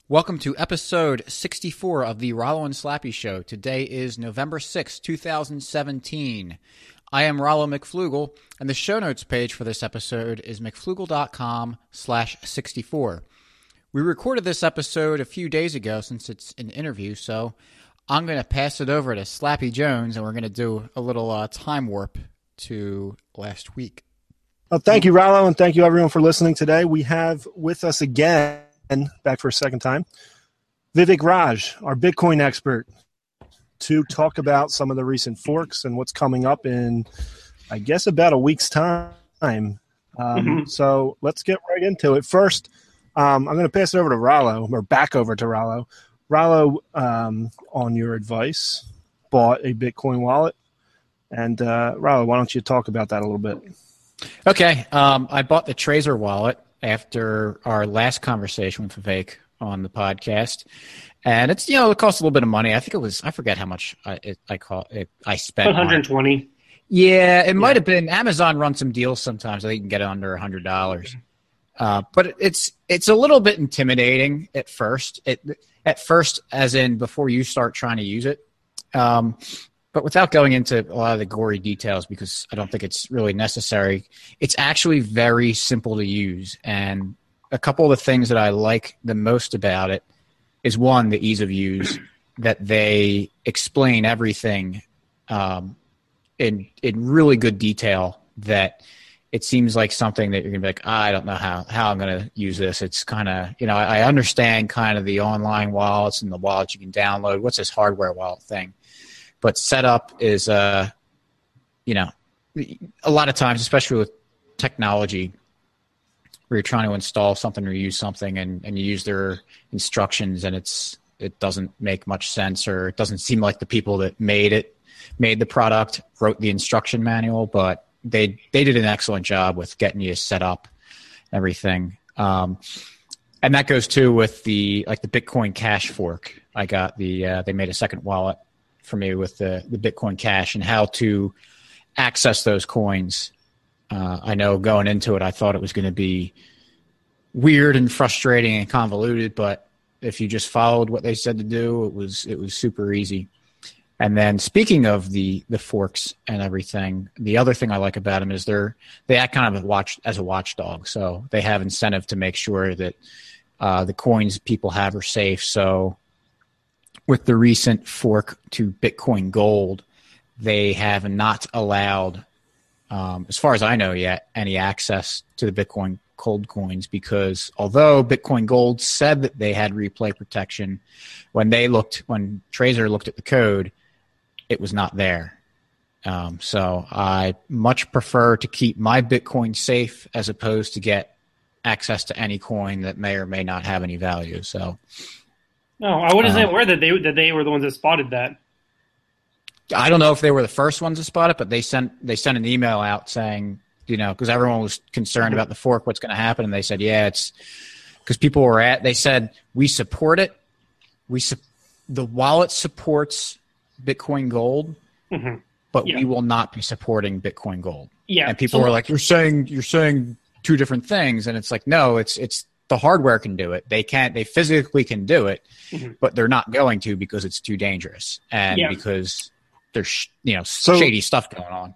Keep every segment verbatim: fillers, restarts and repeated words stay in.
Welcome to episode sixty-four of the Rollo and Slappy Show. Today is November sixth, twenty seventeen. I am Rollo McFlugel, and the show notes page for this episode is mcflugel.com slash 64. We recorded this episode a few days ago since it's an interview, so I'm going to pass it over to Slappy Jones, and we're going to do a little uh, time warp to last week. Well, thank you, Rollo, and thank you, everyone, for listening today. We have with us again, back for a second time, Vivek Raj, our Bitcoin expert, to talk about some of the recent forks and what's coming up in, I guess, about a week's time. Um, mm-hmm. So let's get right into it. First, um, I'm going to pass it over to Rollo, or back over to Rollo. Rollo, um, on your advice, bought a Bitcoin wallet. And uh, Rollo, why don't you talk about that a little bit? Okay. Um, I bought the Trezor wallet after our last conversation with Vivek on the podcast. And it's, you know, it costs a little bit of money. I think it was, I forget how much I, it, I call it, I spent. one hundred twenty dollars. Yeah, it might have been. Amazon runs some deals sometimes. I think you can get it under one hundred dollars. Uh, but it's it's a little bit intimidating at first. It, at first, as in before you start trying to use it. Um, but without going into a lot of the gory details, because I don't think it's really necessary, it's actually very simple to use. And a couple of the things that I like the most about it is, one, the ease of use, that they explain everything um, in in really good detail, that it seems like something that you're going to be like, I don't know how, how I'm going to use this. It's kind of, you know, I, I understand kind of the online wallets and the wallets you can download. What's this hardware wallet thing? But setup is, uh, you know, a lot of times, especially with technology, where you're trying to install something or use something and, and you use their instructions and it's it doesn't make much sense, or it doesn't seem like the people that made it, made the product, wrote the instruction manual, but they they did an excellent job with getting you set up and everything. Um, and that goes too with the like the Bitcoin Cash fork. I got the uh, they made a second wallet for me with the, the Bitcoin Cash and how to access those coins. Uh, I know going into it, I thought it was going to be weird and frustrating and convoluted, but if you just followed what they said to do, it was it was super easy. And then speaking of the the forks and everything, the other thing I like about them is they're they act kind of watch as a watchdog. So they have incentive to make sure that uh, the coins people have are safe. So with the recent fork to Bitcoin Gold, they have not allowed, um, as far as I know yet, any access to the Bitcoin Gold coins, because although Bitcoin Gold said that they had replay protection, when they looked, when Trezor looked at the code, it was not there. Um, so I much prefer to keep my Bitcoin safe as opposed to get access to any coin that may or may not have any value. So. No, I wasn't um, aware that they that they were the ones that spotted that. I don't know if they were the first ones to spot it, but they sent they sent an email out saying, you know, because everyone was concerned mm-hmm. about the fork, what's going to happen, and they said, yeah, it's because people were at. They said we support it. We su- the wallet supports Bitcoin Gold, mm-hmm. but yeah. we will not be supporting Bitcoin Gold. Yeah, and people so, were like, you're saying you're saying two different things, and it's like, no, it's it's. The hardware can do it. They can't. They physically can do it, mm-hmm. but they're not going to because it's too dangerous and yeah. because there's you know so, shady stuff going on.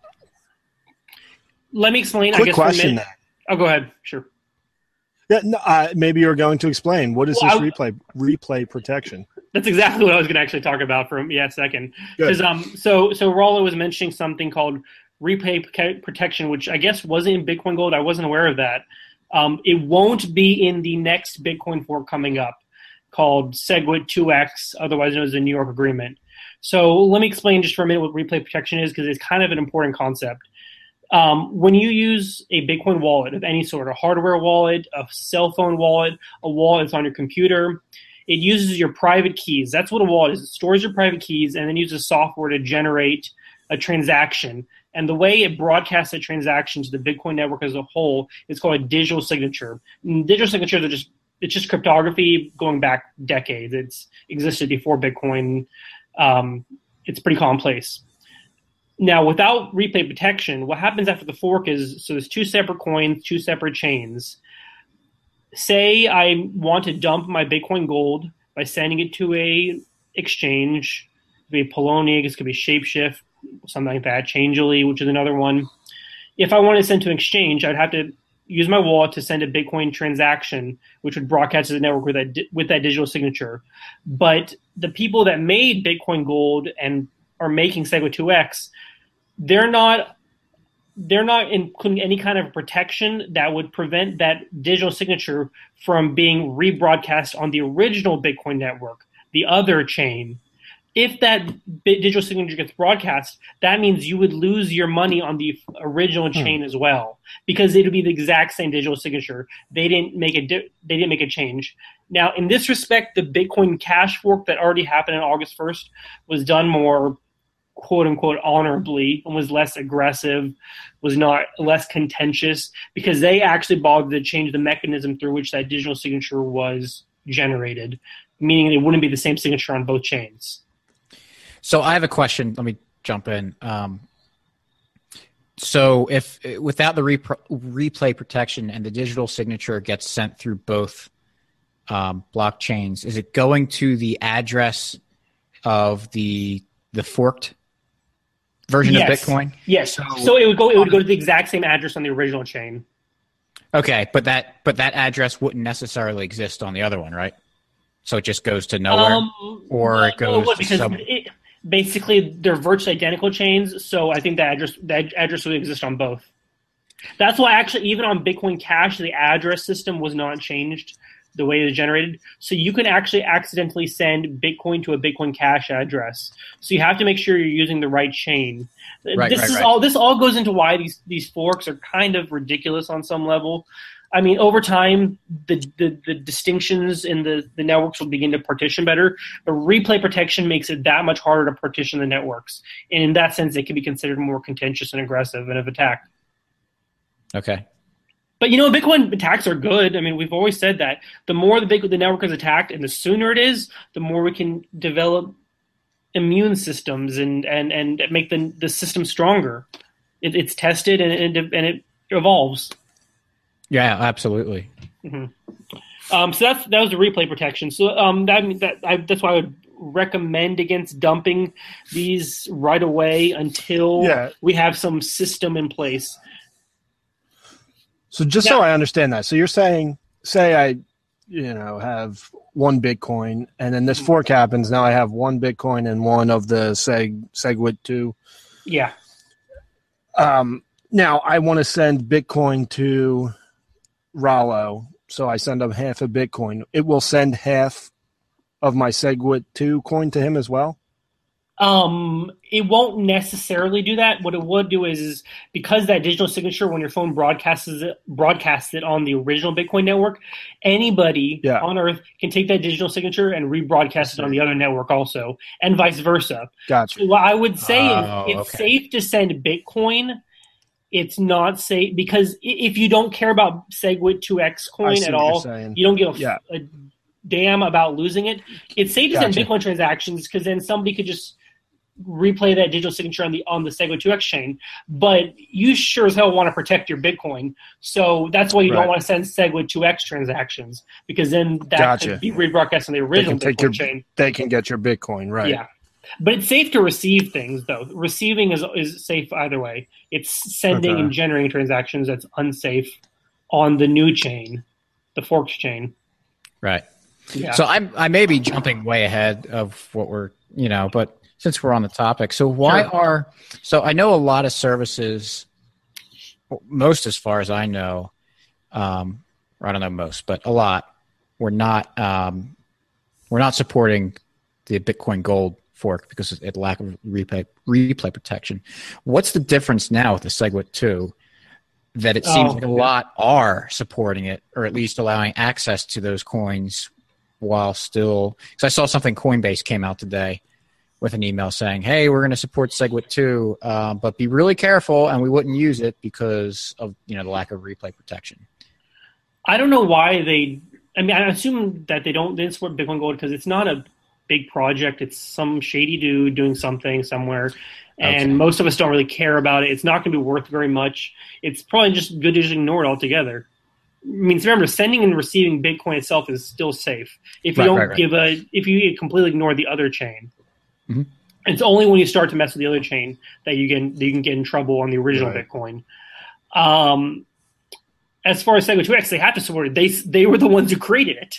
Let me explain. Quick I guess question. That. Oh, go ahead. Sure. Yeah. No, uh, maybe you're going to explain what is well, this I, replay replay protection. That's exactly what I was going to actually talk about for yeah, a second. Because um, so so Rollo was mentioning something called replay protection, which I guess wasn't in Bitcoin Gold. I wasn't aware of that. Um, it won't be in the next Bitcoin fork coming up called SegWit two X, otherwise known as the New York Agreement. So let me explain just for a minute what replay protection is, because it's kind of an important concept. Um, when you use a Bitcoin wallet of any sort, a hardware wallet, a cell phone wallet, a wallet that's on your computer, it uses your private keys. That's what a wallet is. It stores your private keys and then uses software to generate a transaction. And the way it broadcasts that transaction to the Bitcoin network as a whole is called a digital signature. And digital signatures are just it's just cryptography going back decades. It's existed before Bitcoin. Um, it's pretty commonplace. Now, without replay protection, what happens after the fork is, so there's two separate coins, two separate chains. say I want to dump my Bitcoin Gold by sending it to a exchange. It could be Poloniex, it could be Shapeshift, something like that. Changelly, which is another one. If I want to send to an exchange, I'd have to use my wallet to send a Bitcoin transaction, which would broadcast to the network with that with that digital signature. But the people that made Bitcoin Gold and are making SegWit two X, they're not they're not including any kind of protection that would prevent that digital signature from being rebroadcast on the original Bitcoin network, the other chain. If that digital signature gets broadcast, that means you would lose your money on the original hmm. chain as well, because it would be the exact same digital signature. They didn't make a di- they didn't make a change. Now, in this respect, the Bitcoin Cash fork that already happened on August first was done more quote unquote honorably and was less aggressive, was not less contentious, because they actually bothered to change the mechanism through which that digital signature was generated, meaning it wouldn't be the same signature on both chains. So I have a question. Let me jump in. Um, so if without the repro- replay protection and the digital signature gets sent through both um, blockchains, is it going to the address of the the forked version yes. of Bitcoin? Yes. So, so it would go. It would go to the exact same address on the original chain. Okay, but that but that address wouldn't necessarily exist on the other one, right? So it just goes to nowhere, um, or no, it goes no, to because some. It, basically, they're virtually identical chains, so I think that address that address would exist on both. That's why actually, even on Bitcoin Cash, the address system was not changed the way it was generated. So you can actually accidentally send Bitcoin to a Bitcoin Cash address. So you have to make sure you're using the right chain. Right, this right, is right. all. This all goes into why these these forks are kind of ridiculous on some level. I mean, over time, the, the, the distinctions in the, the networks will begin to partition better. But replay protection makes it that much harder to partition the networks. And in that sense, it can be considered more contentious and aggressive and of attack. Okay. But, you know, Bitcoin attacks are good. I mean, we've always said that. The more the, big, the network is attacked and the sooner it is, the more we can develop immune systems and, and, and make the, the system stronger. It, it's tested and it, and it evolves. Yeah, absolutely. Mm-hmm. Um, so that's that was the replay protection. So um, that that I, that's why I would recommend against dumping these right away until yeah. we have some system in place. So just now, so I understand that, so you're saying, say I, you know, have one Bitcoin, and then this fork happens. Now I have one Bitcoin and one of the Seg SegWit two. Yeah. Um. Now I want to send Bitcoin to Rollo, so I send him half a Bitcoin. It will send half of my SegWit two coin to him as well? Um, it won't necessarily do that. What it would do is, is because that digital signature, when your phone broadcasts it, broadcasts it on the original Bitcoin network, anybody yeah. on Earth can take that digital signature and rebroadcast it on the other network also, and vice versa. Gotcha. So what I would say oh, is it's okay. safe to send Bitcoin. It's not safe because if you don't care about SegWit two X coin at all, you don't give a, yeah. a damn about losing it. It's safe to gotcha. send Bitcoin transactions because then somebody could just replay that digital signature on the on the SegWit two X chain. But you sure as hell want to protect your Bitcoin, so that's why you right. don't want to send SegWit two X transactions, because then that gotcha. could be rebroadcast on the original they can Bitcoin take your, chain. They can get your Bitcoin, right? Yeah. But it's safe to receive things, though. Receiving is is safe either way. It's sending okay. and generating transactions that's unsafe on the new chain, the forked chain. Right. Yeah. So I I may be jumping way ahead of what we're, you know, but since we're on the topic, so why sure. are so I know a lot of services, most as far as I know, um, or I don't know most, but a lot, we're not um, we're not supporting the Bitcoin Gold fork because of the lack of replay replay protection. What's the difference now with the SegWit two that it seems oh, like a yeah. lot are supporting it, or at least allowing access to those coins while still, because I saw something Coinbase came out today with an email saying, hey, we're going to support SegWit two, uh, but be really careful, and we wouldn't use it because of, you know, the lack of replay protection. I don't know why they – I mean, I assume that they don't, they don't support Bitcoin Gold because it's not a big project. It's some shady dude doing something somewhere, and okay. most of us don't really care about it. It's not going to be worth very much. It's probably just good to just ignore it altogether. means remember, sending and receiving Bitcoin itself is still safe if you right, don't right, right. give a if you completely ignore the other chain. Mm-hmm. It's only when you start to mess with the other chain that you can that you can get in trouble on the original Right. Bitcoin. Um, as far as SegWit two X, they have to support it. They they were the ones who created it.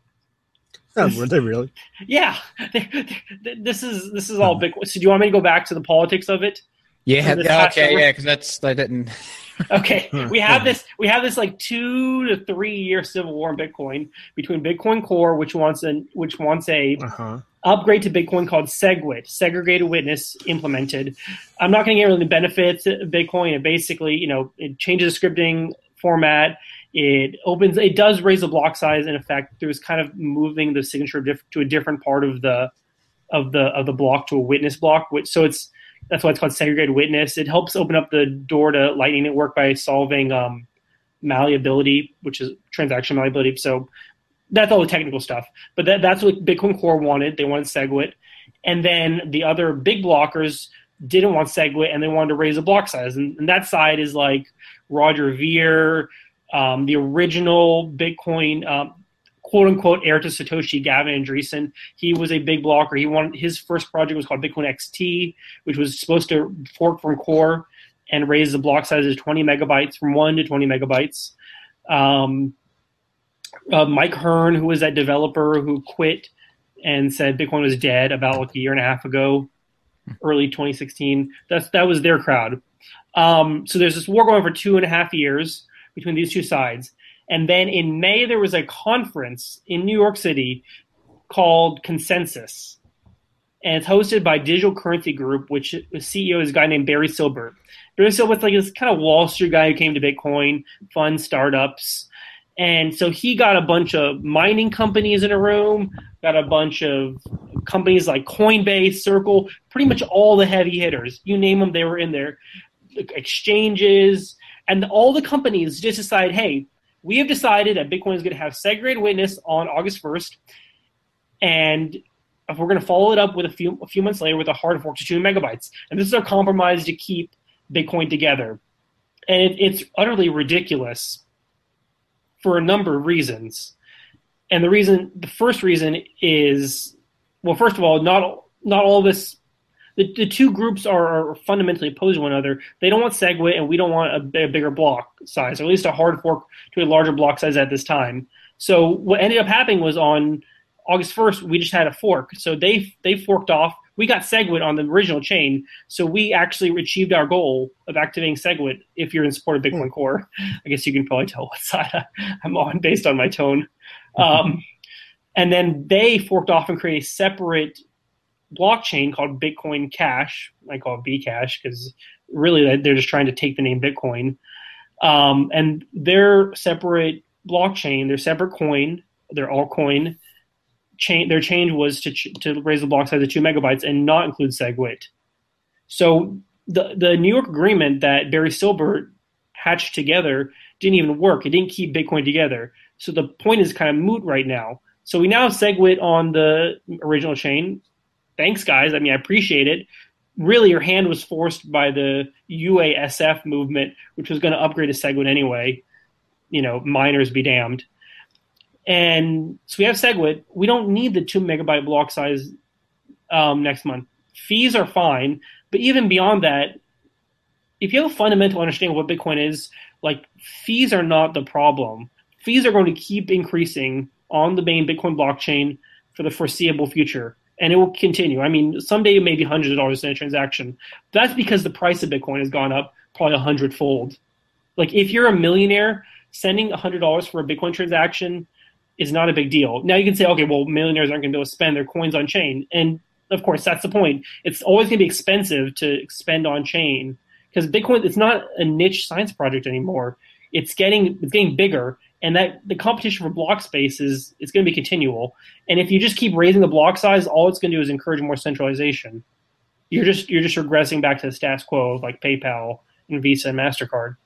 Oh, were they really? Yeah, they, they, this is this is all Bitcoin. So do you want me to go back to the politics of it? Yeah, This yeah, past okay, summer? yeah, because that's I didn't. Okay, we have this. We have this like two to three year civil war in Bitcoin between Bitcoin Core, which wants a which wants a Uh-huh. upgrade to Bitcoin called SegWit, segregated witness, implemented. I'm not going to get into the benefits of Bitcoin. It basically, you know, it changes the scripting format. It opens. It does raise the block size. In effect, there's kind of moving the signature diff- to a different part of the of the of the block to a witness block. Which so it's that's why it's called segregated witness. It helps open up the door to Lightning Network by solving um, malleability, which is transaction malleability. So that's all the technical stuff. But that, that's what Bitcoin Core wanted. They wanted SegWit. And then the other big blockers didn't want SegWit, and they wanted to raise the block size. And, and that side is like Roger Ver, um, the original Bitcoin, um, quote-unquote, heir to Satoshi, Gavin Andresen. He was a big blocker. He wanted, his first project was called Bitcoin X T, which was supposed to fork from Core and raise the block size to twenty megabytes, from one to twenty megabytes. Um, Uh, Mike Hearn, who was that developer who quit and said Bitcoin was dead about like a year and a half ago, early twenty sixteen. That's that was their crowd. Um, so there's this war going on for two and a half years between these two sides. And then in May, there was a conference in New York City called Consensus. And it's hosted by Digital Currency Group, which the C E O is a guy named Barry Silbert. Barry Silbert's like this kind of Wall Street guy who came to Bitcoin, fund startups. And so he got a bunch of mining companies in a room, got a bunch of companies like Coinbase, Circle, pretty much all the heavy hitters. You name them, they were in there. Exchanges. And all the companies just decide, hey, we have decided that Bitcoin is going to have segregated witness on August first. And if we're going to follow it up with a few a few months later with a hard fork to two megabytes. And this is our compromise to keep Bitcoin together. And it, it's utterly ridiculous for a number of reasons. And the reason, the first reason is, well, first of all, not not all this, the, the two groups are, are fundamentally opposed to one another. They don't want SegWit, and we don't want a, a bigger block size, or at least a hard fork to a larger block size at this time. So what ended up happening was on August first, we just had a fork. So they they forked off. We got SegWit on the original chain, so we actually achieved our goal of activating SegWit. If you're in support of Bitcoin Core, I guess you can probably tell what side I'm on based on my tone. Um, and then they forked off and created a separate blockchain called Bitcoin Cash. I call it Bcash because really they're just trying to take the name Bitcoin. Um, and their separate blockchain, their separate coin, their altcoin, Chain, their change was to to raise the block size to two megabytes and not include SegWit. So the the New York agreement that Barry Silbert hatched together didn't even work. It didn't keep Bitcoin together. So the point is kind of moot right now. So we now have SegWit on the original chain. Thanks, guys. I mean, I appreciate it. Really, your hand was forced by the U A S F movement, which was going to upgrade to SegWit anyway. You know, miners be damned. And so we have SegWit. We don't need the two megabyte block size um, next month. Fees are fine, but even beyond that, if you have a fundamental understanding of what Bitcoin is, like fees are not the problem. Fees are going to keep increasing on the main Bitcoin blockchain for the foreseeable future, and it will continue. I mean, someday it may be hundreds of dollars in a transaction. That's because the price of Bitcoin has gone up probably a hundredfold. Like if you're a millionaire, sending a hundred dollars for a Bitcoin transaction is not a big deal. Now you can say, okay, well, millionaires aren't going to be able to spend their coins on chain. And of course, that's the point. It's always going to be expensive to spend on chain because Bitcoin, it's not a niche science project anymore. It's getting it's getting bigger, and that the competition for block space is it's going to be continual. And if you just keep raising the block size, all it's going to do is encourage more centralization. You're just you're just regressing back to the status quo of like PayPal and Visa and MasterCard.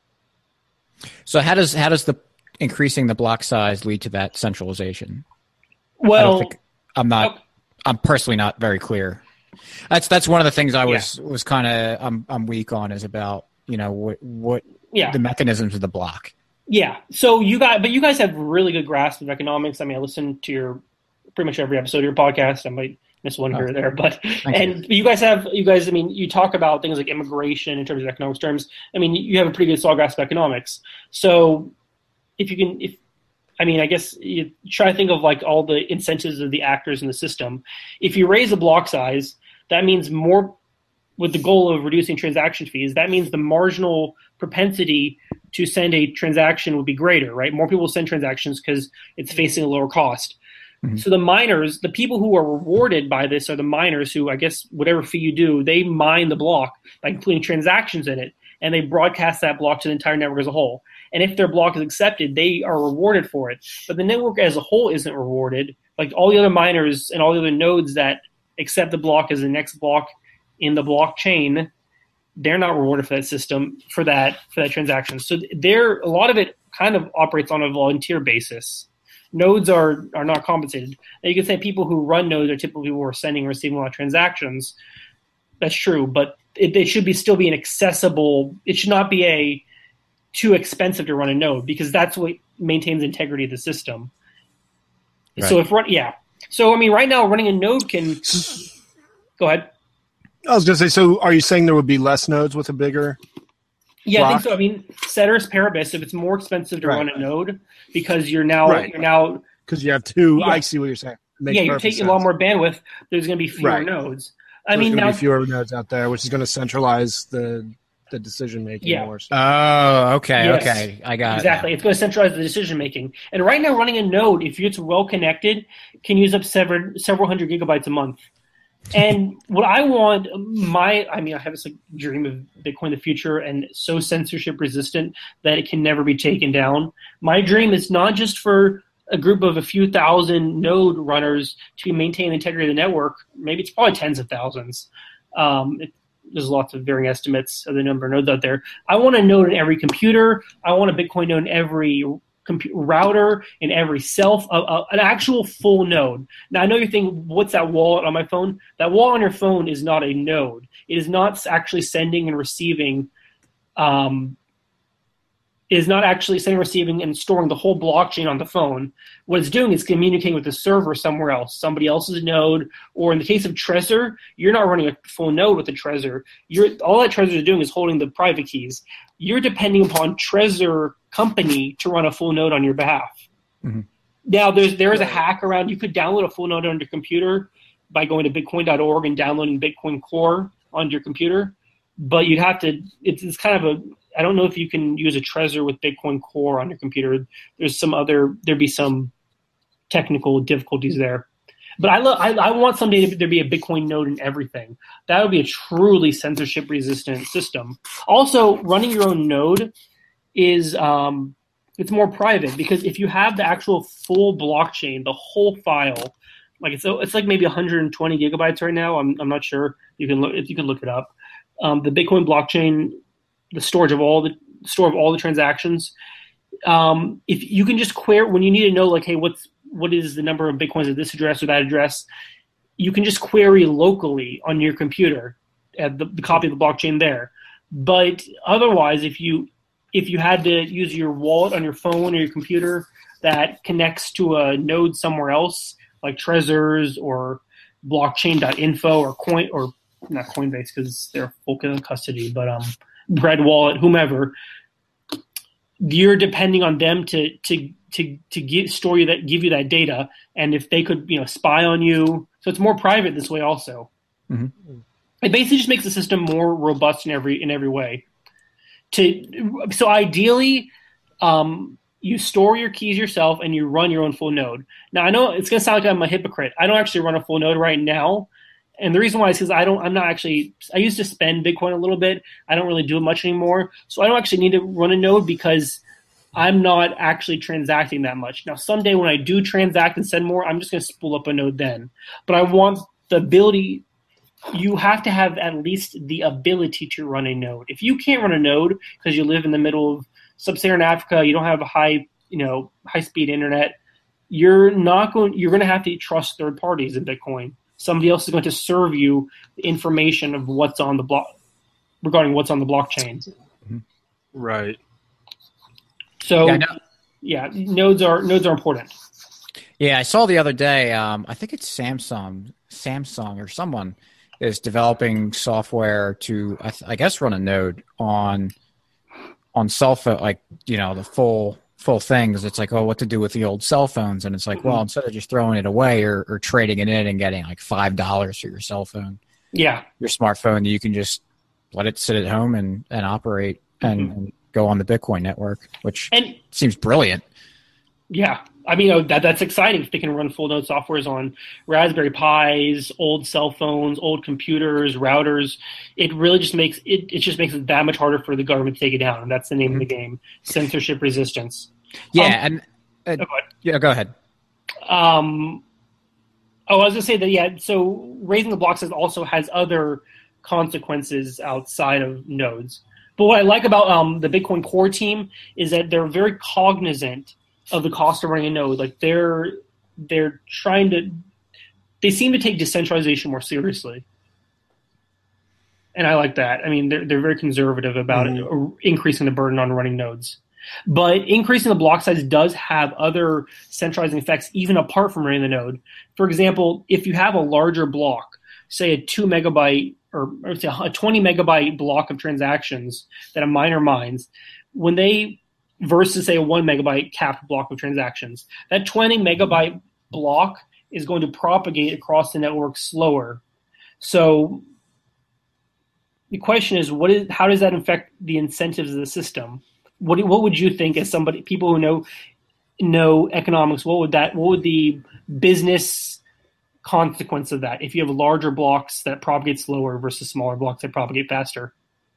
So how does how does the increasing the block size lead to that centralization? Well, I don't think, I'm not. Okay. I'm personally not very clear. That's that's one of the things I was yeah. was kind of I'm I'm weak on is about you know what what yeah. the mechanisms of the block. Yeah. So you guys, but you guys have really good grasp of economics. I mean, I listen to your pretty much every episode of your podcast. I might miss one here or there, but and you. you guys have you guys. I mean, you talk about things like immigration in terms of economics terms. I mean, you have a pretty good solid grasp of economics. So if you can, if I mean, I guess you try to think of like all the incentives of the actors in the system. If you raise the block size, that means more. With the goal of reducing transaction fees, that means the marginal propensity to send a transaction would be greater, right? More people send transactions because it's facing a lower cost. Mm-hmm. So the miners, the people who are rewarded by this are the miners who, I guess, whatever fee you do, they mine the block by including transactions in it, and they broadcast that block to the entire network as a whole. And if their block is accepted, they are rewarded for it. But the network as a whole isn't rewarded. Like all the other miners and all the other nodes that accept the block as the next block in the blockchain, they're not rewarded for that system for that for that transaction. So there, a lot of it kind of operates on a volunteer basis. Nodes are are not compensated. Now you can say people who run nodes are typically people who are sending and receiving a lot of transactions. That's true, but it, it should be still be an accessible. It should not be a too expensive to run a node because that's what maintains the integrity of the system. Right. So if run, yeah. So I mean, right now running a node can. Go ahead. I was going to say, so are you saying there would be less nodes with a bigger Yeah, block? I think so. I mean, ceteris paribus, if it's more expensive to right. run a node because you're now right. you're now because you have two. Yeah. I see what you're saying. Yeah, you're taking sense. a lot more bandwidth. There's going to be fewer right. nodes. I so mean, there's now be fewer nodes out there, which is going to centralize the the decision making yeah. more. So. Oh, okay, yes. okay, I got exactly. it. Exactly, it's going to centralize the decision making. And right now, running a node, if it's well connected, can use up several several hundred gigabytes a month. And what I want, my, I mean, I have this like, dream of Bitcoin in the future and so censorship resistant that it can never be taken down. My dream is not just for a group of a few thousand node runners to maintain the integrity of the network. Maybe it's probably tens of thousands. Um, it, there's lots of varying estimates of the number of nodes out there. I want a node in every computer. I want a Bitcoin node in every computer router, in every self, uh, uh, an actual full node. Now, I know you're thinking, what's that wallet on my phone? That wallet on your phone is not a node. It is not actually sending and receiving um, is not actually sending, receiving, and storing the whole blockchain on the phone. What it's doing is communicating with the server somewhere else, somebody else's node, or in the case of Trezor, you're not running a full node with the Trezor. You're, all that Trezor is doing is holding the private keys. You're depending upon Trezor company to run a full node on your behalf. Mm-hmm. Now, there's there is a hack around. You could download a full node on your computer by going to bitcoin dot org and downloading Bitcoin Core on your computer, but you'd have to. It's, it's kind of a. I don't know if you can use a Trezor with Bitcoin Core on your computer. There's some other. There'd be some technical difficulties there. But I, lo- I I want someday to there be a Bitcoin node in everything. That would be a truly censorship-resistant system. Also, running your own node is um, it's more private because if you have the actual full blockchain, the whole file, like it's it's like maybe one hundred twenty gigabytes right now. I'm I'm not sure. You can look if you can look it up. Um, the Bitcoin blockchain, the storage of all the store of all the transactions. Um, if you can just query when you need to know, like, hey, what's what is the number of Bitcoins at this address or that address, you can just query locally on your computer at the, the copy of the blockchain there. But otherwise, if you if you had to use your wallet on your phone or your computer that connects to a node somewhere else, like Trezor's or blockchain dot info or coin or not Coinbase because they're full custody, but um, Bread Wallet, whomever, you're depending on them to to to to give, store you that give you that data, and if they could you know spy on you, so it's more private this way also. Mm-hmm. It basically just makes the system more robust in every in every way. To so ideally, um, you store your keys yourself and you run your own full node. Now I know it's gonna sound like I'm a hypocrite. I don't actually run a full node right now, and the reason why is because I don't. I'm not actually. I used to spend Bitcoin a little bit. I don't really do it much anymore, so I don't actually need to run a node because I'm not actually transacting that much. Now someday when I do transact and send more, I'm just gonna spool up a node then. But I want the ability. You have to have at least the ability to run a node. If you can't run a node because you live in the middle of sub-Saharan Africa, you don't have a high, you know, high-speed internet, you're not going. You're going to have to trust third parties in Bitcoin. Somebody else is going to serve you the information of what's on the block regarding what's on the blockchain. Right. So yeah, yeah, nodes are nodes are important. Yeah, I saw the other day. Um, I think it's Samsung, Samsung or someone is developing software to, I, th- I guess, run a node on on cell phone, like you know the full full thing. Because it's like, oh, what to do with the old cell phones? And it's like, mm-hmm. well, instead of just throwing it away or, or trading it in and getting like five dollars for your cell phone, yeah, your smartphone, you can just let it sit at home and and operate and, mm-hmm. and go on the Bitcoin network, which and, seems brilliant. Yeah. I mean, oh, that that's exciting if they can run full node softwares on Raspberry Pis, old cell phones, old computers, routers. It really just makes it, it just makes it that much harder for the government to take it down. And that's the name mm-hmm. of the game: censorship resistance. Yeah, um, and uh, oh, go yeah, go ahead. Um, oh, I was gonna say that yeah. So raising the block size also has other consequences outside of nodes. But what I like about um, the Bitcoin Core team is that they're very cognizant of the cost of running a node. Like they're they're trying to they seem to take decentralization more seriously. And I like that. I mean, they're they're very conservative about mm-hmm. it, increasing the burden on running nodes. But increasing the block size does have other centralizing effects even apart from running the node. For example, if you have a larger block, say a two megabyte or, or say a twenty megabyte block of transactions that a miner mines, when they versus say a one megabyte capped block of transactions, that twenty megabyte block is going to propagate across the network slower. So the question is, what is how does that affect the incentives of the system? What what would you think as somebody people who know know economics? What would that what would the business consequence of that if you have larger blocks that propagate slower versus smaller blocks that propagate faster?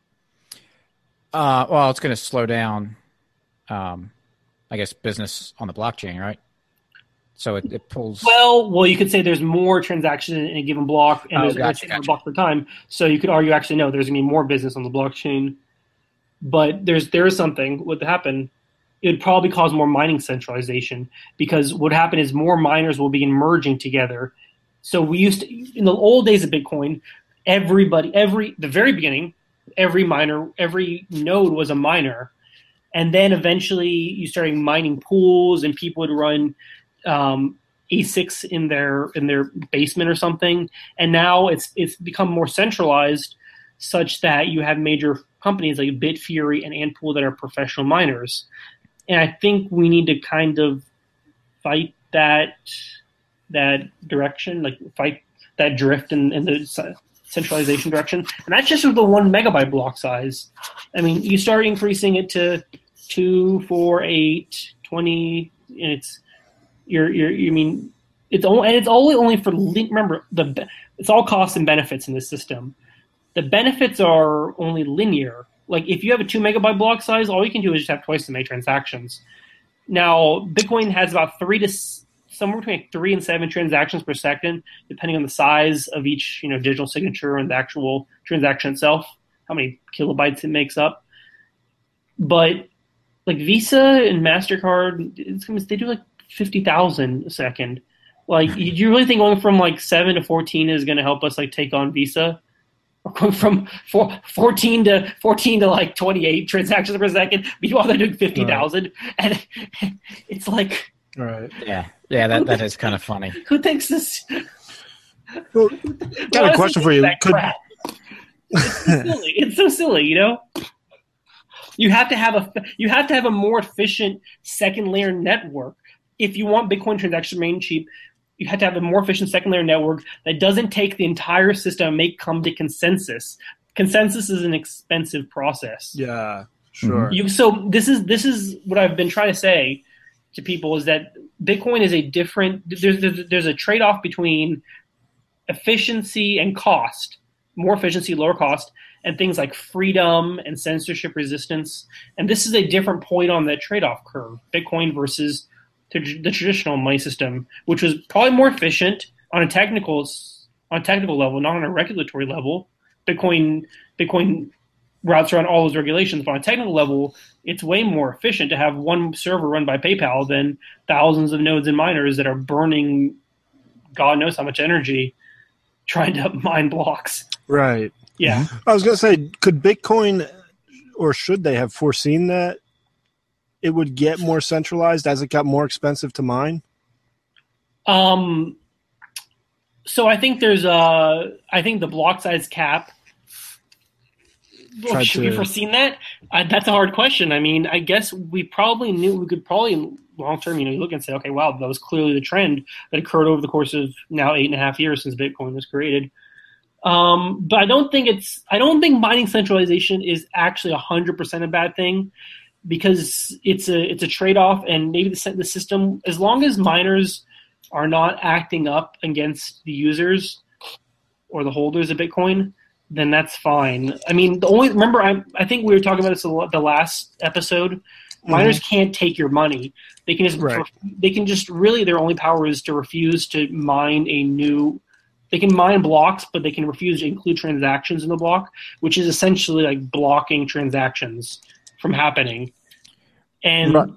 Uh, well, it's going to slow down. Um, I guess business on the blockchain, right? So it, it pulls. Well, well, you could say there's more transactions in a given block, and oh, there's gotcha, a gotcha. block per time. So you could argue, actually, no, there's going to be more business on the blockchain. But there's there is something would happen. It would probably cause more mining centralization because what happened is more miners will begin merging together. So we used to, in the old days of Bitcoin, everybody, every the very beginning, every miner, every node was a miner. And then eventually you started mining pools, and people would run um, A SICs in their in their basement or something. And now it's it's become more centralized, such that you have major companies like Bitfury and Antpool that are professional miners. And I think we need to kind of fight that that direction, like fight that drift in, in the centralization direction. And that's just with the one megabyte block size. I mean, you start increasing it to two, four, eight, twenty, and it's you're you're you mean it's only and it's only only for remember the it's all costs and benefits in this system. The benefits are only linear. Like if you have a two megabyte block size, all you can do is just have twice the many transactions. Now Bitcoin has about three to somewhere between three and seven transactions per second, depending on the size of each you know digital signature and the actual transaction itself, how many kilobytes it makes up. But like Visa and MasterCard, it's, they do like fifty thousand a second. Like, do you really think going from like seven to fourteen is going to help us like take on Visa? Or going from four, fourteen to fourteen to like twenty-eight transactions per second, meanwhile they're doing fifty thousand, right. And it's like, right? Yeah, yeah, that that is kind of funny. Who thinks this? Well, got a question for you. Could... It's so silly. It's so silly, you know. You have to have a you have to have a more efficient second layer network if you want Bitcoin transactions to remain cheap. You have to have a more efficient second layer network that doesn't take the entire system and make come to consensus. Consensus is an expensive process. Yeah, sure. You, so this is this is what I've been trying to say to people is that Bitcoin is a different. There's there's, there's a trade off between efficiency and cost, more efficiency, lower cost, and things like freedom and censorship resistance. And this is a different point on the trade off curve. Bitcoin versus the traditional money system, which was probably more efficient on a technical on a technical level, not on a regulatory level. Bitcoin Bitcoin routes around all those regulations, but on a technical level, it's way more efficient to have one server run by PayPal than thousands of nodes and miners that are burning God knows how much energy trying to mine blocks. Right. Yeah. I was going to say, could Bitcoin or should they have foreseen that? it would get more centralized as it got more expensive to mine? Um. So I think there's a. I think the block size cap. Well, should to... we foreseen that? Uh, that's a hard question. I mean, I guess we probably knew we could probably long term. You know, you look and say, okay, wow, that was clearly the trend that occurred over the course of now eight and a half years since Bitcoin was created. Um, but I don't think it's. I don't think mining centralization is actually a hundred percent a bad thing, because it's a it's a trade off, and maybe the the system, as long as miners are not acting up against the users or the holders of Bitcoin, then that's fine. I mean, the only remember I I think we were talking about this the last episode. Miners mm-hmm. can't take your money. They can just right. they can just really their only power is to refuse to mine a new. They can mine blocks, but they can refuse to include transactions in the block, which is essentially like blocking transactions from happening. And right.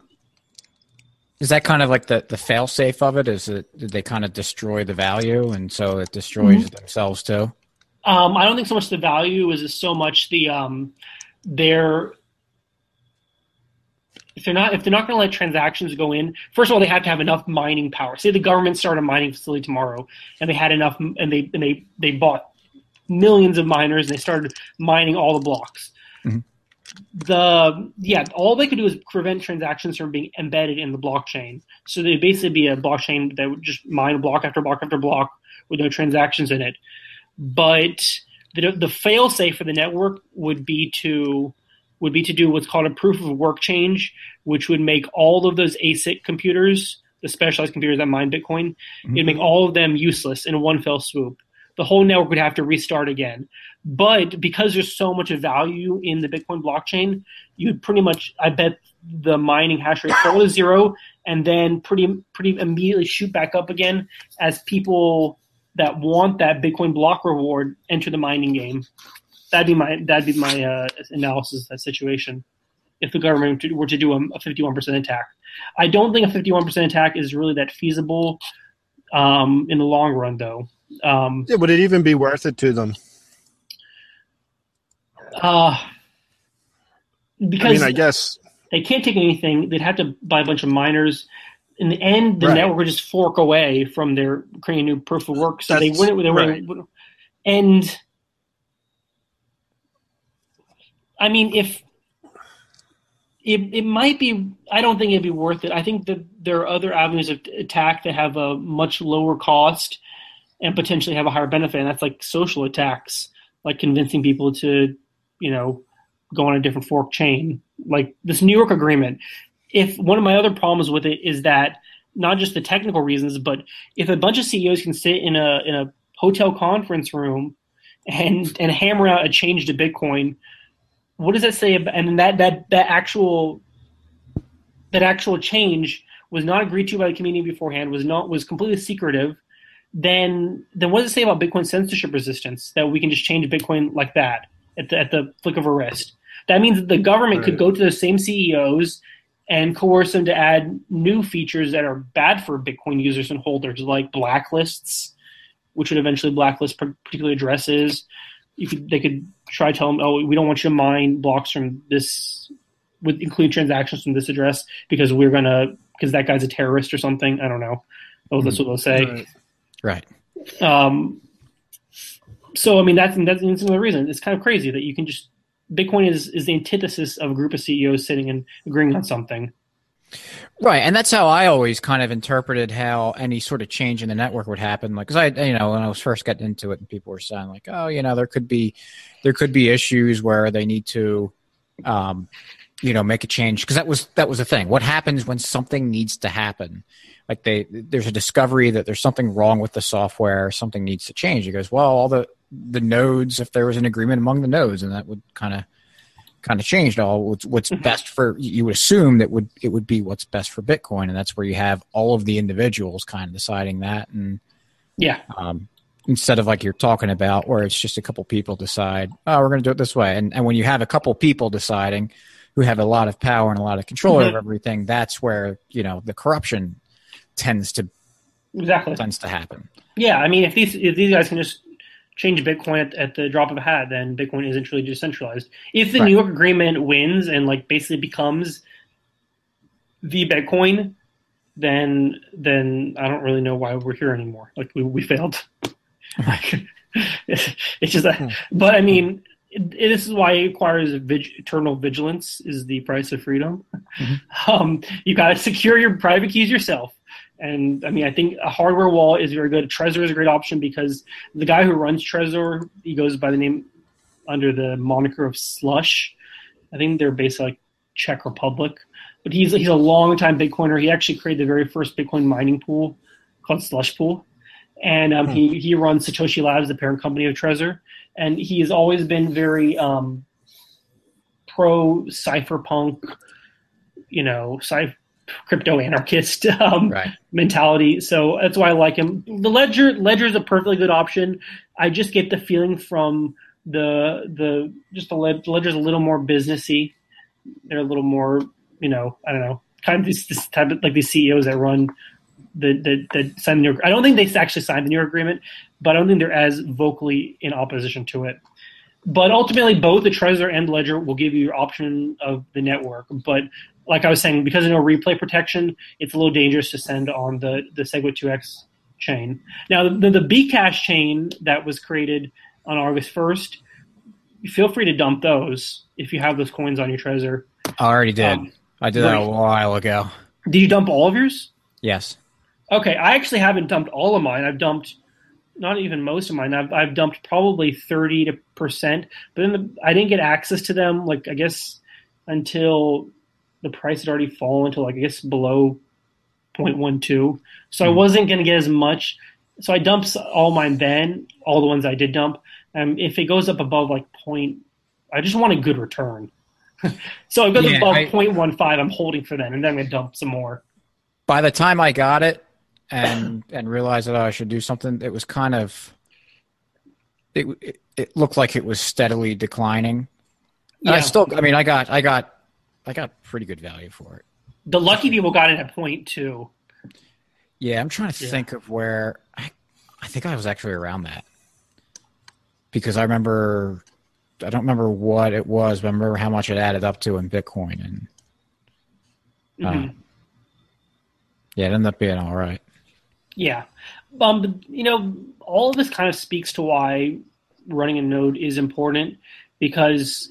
Is that kind of like the, the fail safe of it? Is it did they kind of destroy the value, and so it destroys mm-hmm. themselves too? Um, I don't think so much the value is so much the um, their if they're not if they're not going to let transactions go in. First of all, they have to have enough mining power. Say the government started a mining facility tomorrow, and they had enough, and they and they they bought millions of miners, and they started mining all the blocks. Mm-hmm. The yeah, all they could do is prevent transactions from being embedded in the blockchain. So they'd basically be a blockchain that would just mine block after block after block with no transactions in it. But the the fail safe for the network would be to would be to do what's called a proof of work change, which would make all of those A S I C computers, the specialized computers that mine Bitcoin, mm-hmm. it'd make all of them useless in one fell swoop. The whole network would have to restart again. But because there's so much value in the Bitcoin blockchain, you'd pretty much, I bet, the mining hash rate fall to zero, and then pretty pretty immediately shoot back up again as people that want that Bitcoin block reward enter the mining game. That'd be my that'd be my uh, analysis of that situation. If the government were to do a, a fifty-one percent attack, I don't think a fifty-one percent attack is really that feasible um, in the long run, though. Um, yeah, would it even be worth it to them? Uh, because I mean, I guess they can't take anything. They'd have to buy a bunch of miners. In the end, the right. network would just fork away from their creating a new proof of work. So That's, they wouldn't. They right. wouldn't. And I mean, if it it might be, I don't think it'd be worth it. I think that there are other avenues of attack that have a much lower cost and potentially have a higher benefit, and that's like social attacks, like convincing people to, you know, go on a different fork chain, like this New York agreement. If one of my other problems with it is that not just the technical reasons, but if a bunch of C E Os can sit in a in a hotel conference room and and hammer out a change to Bitcoin, what does that say about, and that that that actual that actual change was not agreed to by the community beforehand, was not was completely secretive, then then what does it say about Bitcoin censorship resistance, that we can just change Bitcoin like that at the at the flick of a wrist? That means that the government right. could go to those same C E Os and coerce them to add new features that are bad for Bitcoin users and holders, like blacklists, which would eventually blacklist particular addresses. You could, they could try to tell them, oh, we don't want you to mine blocks from this, with including transactions from this address, because we're gonna, because that guy's a terrorist or something. I don't know. Oh, that's what they'll say. Right. right. Um. So I mean, that's that's another reason. It's kind of crazy that you can just Bitcoin is is the antithesis of a group of C E Os sitting and agreeing on something. Right, and that's how I always kind of interpreted how any sort of change in the network would happen. Like, because I, you know, when I was first getting into it, and people were saying like, "Oh, you know, there could be, there could be issues where they need to, um, you know, make a change." Because that was that was the thing. What happens when something needs to happen? Like, they there's a discovery that there's something wrong with the software, something needs to change. He goes, "Well, all the the nodes, if there was an agreement among the nodes, and that would kind of." kind of changed all what's, what's best for, you would assume that would it would be what's best for Bitcoin, and that's where you have all of the individuals kind of deciding that, and yeah um, instead of like you're talking about where it's just a couple people decide, oh, we're going to do it this way, and and when you have a couple people deciding who have a lot of power and a lot of control mm-hmm. over everything, that's where, you know, the corruption tends to exactly tends to happen. Yeah, I mean, if these if these guys can just change Bitcoin at, at the drop of a hat, then Bitcoin isn't truly decentralized. If the right. New York Agreement wins and like basically becomes v Bitcoin, then then I don't really know why we're here anymore. Like we we failed. Like it's, it's just that. But I mean, it, it, this is why it requires vig, eternal vigilance. Is the price of freedom. Mm-hmm. Um, you got to secure your private keys yourself. And I mean, I think a hardware wallet is very good. Trezor is a great option because the guy who runs Trezor, he goes by the name under the moniker of Slush. I think they're based like Czech Republic, but he's he's a long time Bitcoiner. He actually created the very first Bitcoin mining pool called Slush Pool, and um, hmm. he he runs Satoshi Labs, the parent company of Trezor, and he has always been very um, pro cypherpunk, you know, cypher. Crypto anarchist um, right. mentality. So that's why I like him. The Ledger Ledger is a perfectly good option. I just get the feeling from the the just the Ledger's a little more businessy. They're a little more, you know, I don't know, kind of this, this type of like these C E Os that run the the, the sign the New York. I don't think they actually signed the New York agreement, but I don't think they're as vocally in opposition to it. But ultimately, both the Trezor and Ledger will give you your option of the network. But like I was saying, because of no replay protection, it's a little dangerous to send on the, the Segwit two X chain. Now, the, the Bcash chain that was created on August first, feel free to dump those if you have those coins on your Trezor. I already did. Um, I did that a while ago. Did you dump all of yours? Yes. Okay, I actually haven't dumped all of mine. I've dumped not even most of mine. I've, I've dumped probably thirty percent, but then the, I didn't get access to them, like, I guess, until the price had already fallen to, like, I guess, below zero point one two. So mm. I wasn't going to get as much. So I dumped all mine then, all the ones I did dump. Um, if it goes up above, like, point, I just want a good return. So if it goes yeah, above I, zero point one five, I'm holding for them, and then I'm going to dump some more. By the time I got it, and and realized that I should do something, it was kind of it it, it looked like it was steadily declining. Yeah. I still I mean I got I got I got pretty good value for it. The lucky people got it at point two. Yeah, I'm trying to yeah. think of where I I think I was actually around that. Because I remember I don't remember what it was, but I remember how much it added up to in Bitcoin, and uh, mm-hmm. yeah, it ended up being all right. Yeah. Um, you know, all of this kind of speaks to why running a node is important, because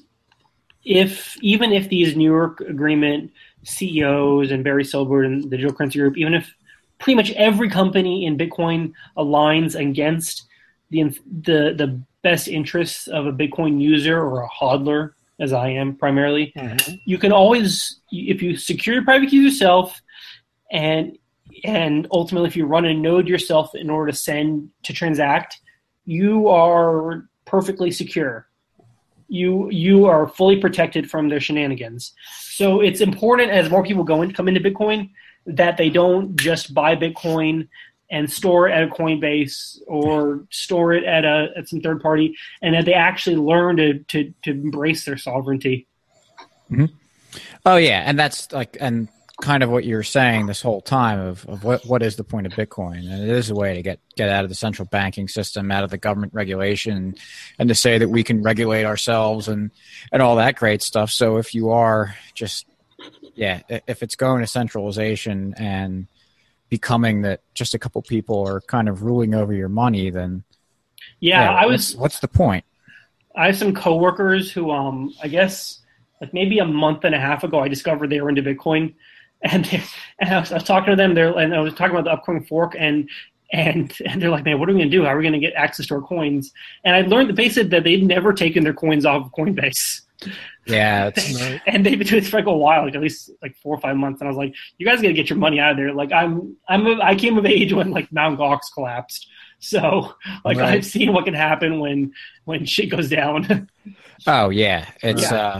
if even if these New York agreement C E Os and Barry Silbert and the Digital Currency Group, even if pretty much every company in Bitcoin aligns against the the the best interests of a Bitcoin user or a hodler, as I am primarily, mm-hmm. you can always, if you secure your private keys yourself, and And ultimately, if you run a node yourself in order to send, to transact, you are perfectly secure. You you are fully protected from their shenanigans. So it's important, as more people go in, come into Bitcoin, that they don't just buy Bitcoin and store it at a Coinbase or store it at a at some third party, and that they actually learn to to, to embrace their sovereignty. Mm-hmm. Oh yeah, and that's like and. kind of what you're saying this whole time of, of what, what is the point of Bitcoin. And it is a way to get, get out of the central banking system, out of the government regulation, and to say that we can regulate ourselves and, and all that great stuff. So if you are just, yeah, if it's going to centralization and becoming that just a couple people are kind of ruling over your money, then yeah, yeah I what's, was, what's the point? I have some coworkers who, um, I guess like maybe a month and a half ago, I discovered they were into Bitcoin. And, and I, was, I was talking to them there, and I was talking about the upcoming fork, and and and they're like, "Man, what are we going to do? How are we going to get access to our coins?" And I learned that they said that they'd never taken their coins off of Coinbase. Yeah, it's and they've been doing this for like a while, like at least like four or five months. And I was like, "You guys got to get your money out of there." Like I'm, I'm, a, I came of age when like Mount Gox collapsed, so like right. I've seen what can happen when when shit goes down. Oh yeah, it's. Yeah. Uh,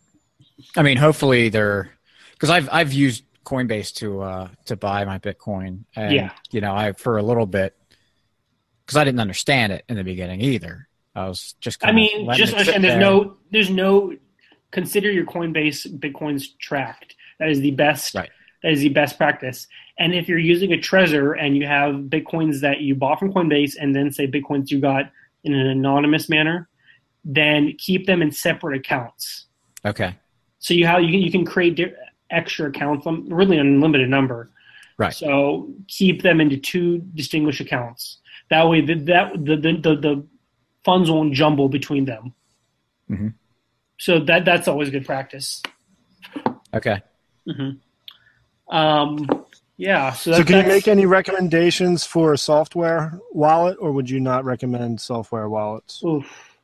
I mean, hopefully they're. Because I've I've used Coinbase to uh, to buy my Bitcoin, and yeah. you know, I for a little bit, because I didn't understand it in the beginning either. I was just. I mean, just understand. There's there. no, there's no. Consider your Coinbase Bitcoins tracked. That is the best. Right. That is the best practice. And if you're using a Trezor and you have Bitcoins that you bought from Coinbase, and then say Bitcoins you got in an anonymous manner, then keep them in separate accounts. Okay. So you have you can, you can create. extra accounts, really an unlimited number. Right. So keep them into two distinguished accounts. That way, the, that the, the the the funds won't jumble between them. Mm-hmm. So that that's always good practice. Okay. Mm-hmm. Um. Yeah. So, that, so can that's, you make any recommendations for a software wallet, or would you not recommend software wallets? Oof.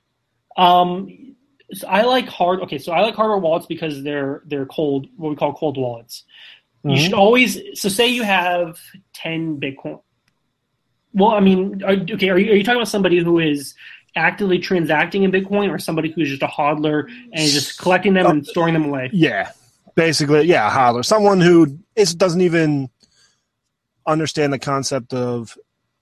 Um. So I like hard. Okay. So I like hardware wallets because they're they're cold. What we call cold wallets. You mm-hmm. should always. So say you have ten Bitcoin. Well, I mean, are, okay. Are you are you talking about somebody who is actively transacting in Bitcoin, or somebody who's just a hodler and is just collecting them and storing them away? Yeah. Basically, yeah, a hodler. Someone who is, doesn't even understand the concept of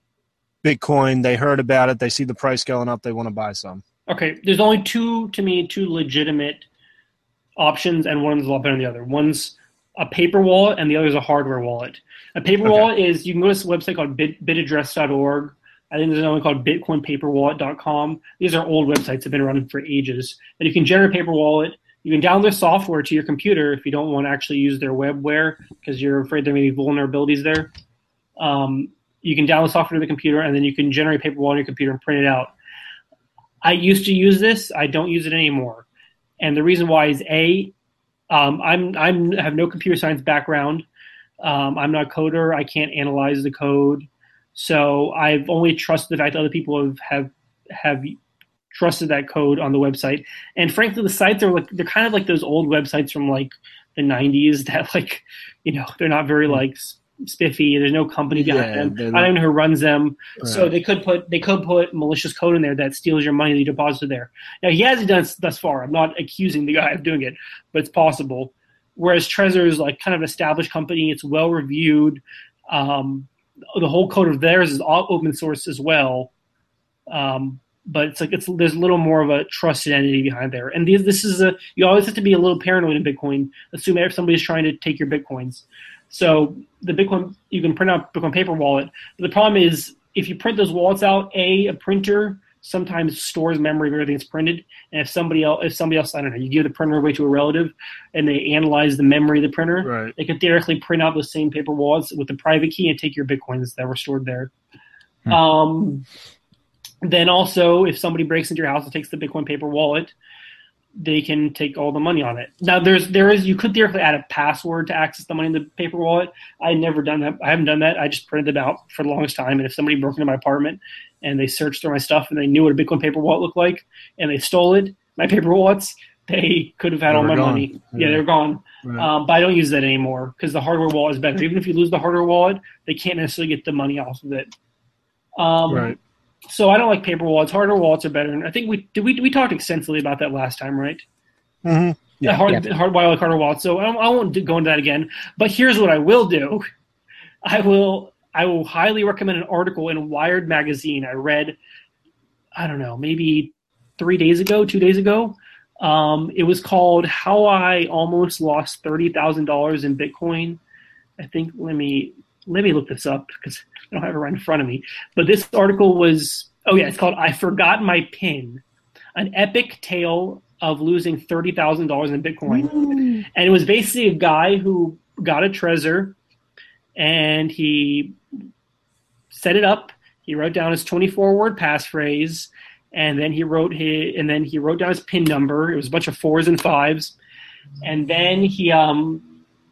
Bitcoin. They heard about it. They see the price going up. They want to buy some. Okay. There's only two, to me, two legitimate options, and one's a lot better than the other. One's a paper wallet, and the other is a hardware wallet. A paper okay. wallet is, you can go to this website called bit, bitaddress dot org. I think there's another one called bitcoin paper wallet dot com. These are old websites that have been running for ages. And you can generate a paper wallet. You can download software to your computer if you don't want to actually use their webware because you're afraid there may be vulnerabilities there. Um, you can download software to the computer, and then you can generate paper wallet on your computer and print it out. I used to use this. I don't use it anymore. And the reason why is, A, um, I'm I'm have no computer science background. Um, I'm not a coder. I can't analyze the code. So I've only trusted the fact that other people have, have have trusted that code on the website. And frankly, the sites are like they're kind of like those old websites from like the nineties that like, you know, they're not very like spiffy. There's no company behind yeah, them. I don't know who runs them. Right. So they could put they could put malicious code in there that steals your money that you deposited there. Now he hasn't done it thus far. I'm not accusing the guy of doing it, but it's possible. Whereas Trezor is like kind of an established company. It's well reviewed. Um, the whole code of theirs is all open source as well. Um, but it's like it's there's a little more of a trusted entity behind there. And these, this is a you always have to be a little paranoid in Bitcoin. Assume if somebody's trying to take your Bitcoins. So the Bitcoin you can print out Bitcoin paper wallet. But the problem is if you print those wallets out, a a printer sometimes stores memory of everything that's printed. And if somebody else, if somebody else, I don't know, you give the printer away to a relative and they analyze the memory of the printer, right. They could theoretically print out the same paper wallets with the private key and take your Bitcoins that were stored there. Hmm. Um, then also, if somebody breaks into your house and takes the Bitcoin paper wallet, they can take all the money on it. Now, there's there is you could theoretically add a password to access the money in the paper wallet. I've never done that. I haven't done that. I just printed them out for the longest time. And if somebody broke into my apartment and they searched through my stuff and they knew what a Bitcoin paper wallet looked like and they stole it, my paper wallets, they could have had they all my gone. money. Yeah, yeah they're gone. Right. Um, but I don't use that anymore because the hardware wallet is better. Even if you lose the hardware wallet, they can't necessarily get the money off of it. Um, right. So I don't like paper wallets. Hardware wallets are better. And I think we did we we talked extensively about that last time, right? Mm-hmm. Yeah, hard, yeah. hard wallet, hardware wallet. So I, I won't go into that again. But here's what I will do. I will I will highly recommend an article in Wired magazine. I read, I don't know, maybe three days ago, two days ago. Um, it was called "How I Almost Lost Thirty Thousand Dollars in Bitcoin." I think. Let me let me look this up because I don't have it right in front of me. But this article was, oh yeah, it's called "I Forgot My PIN," an epic tale of losing thirty thousand dollars in Bitcoin. Mm. And it was basically a guy who got a Trezor and he set it up. He wrote down his twenty-four word passphrase, and then he wrote his, and then he wrote down his PIN number. It was a bunch of fours and fives. And then he um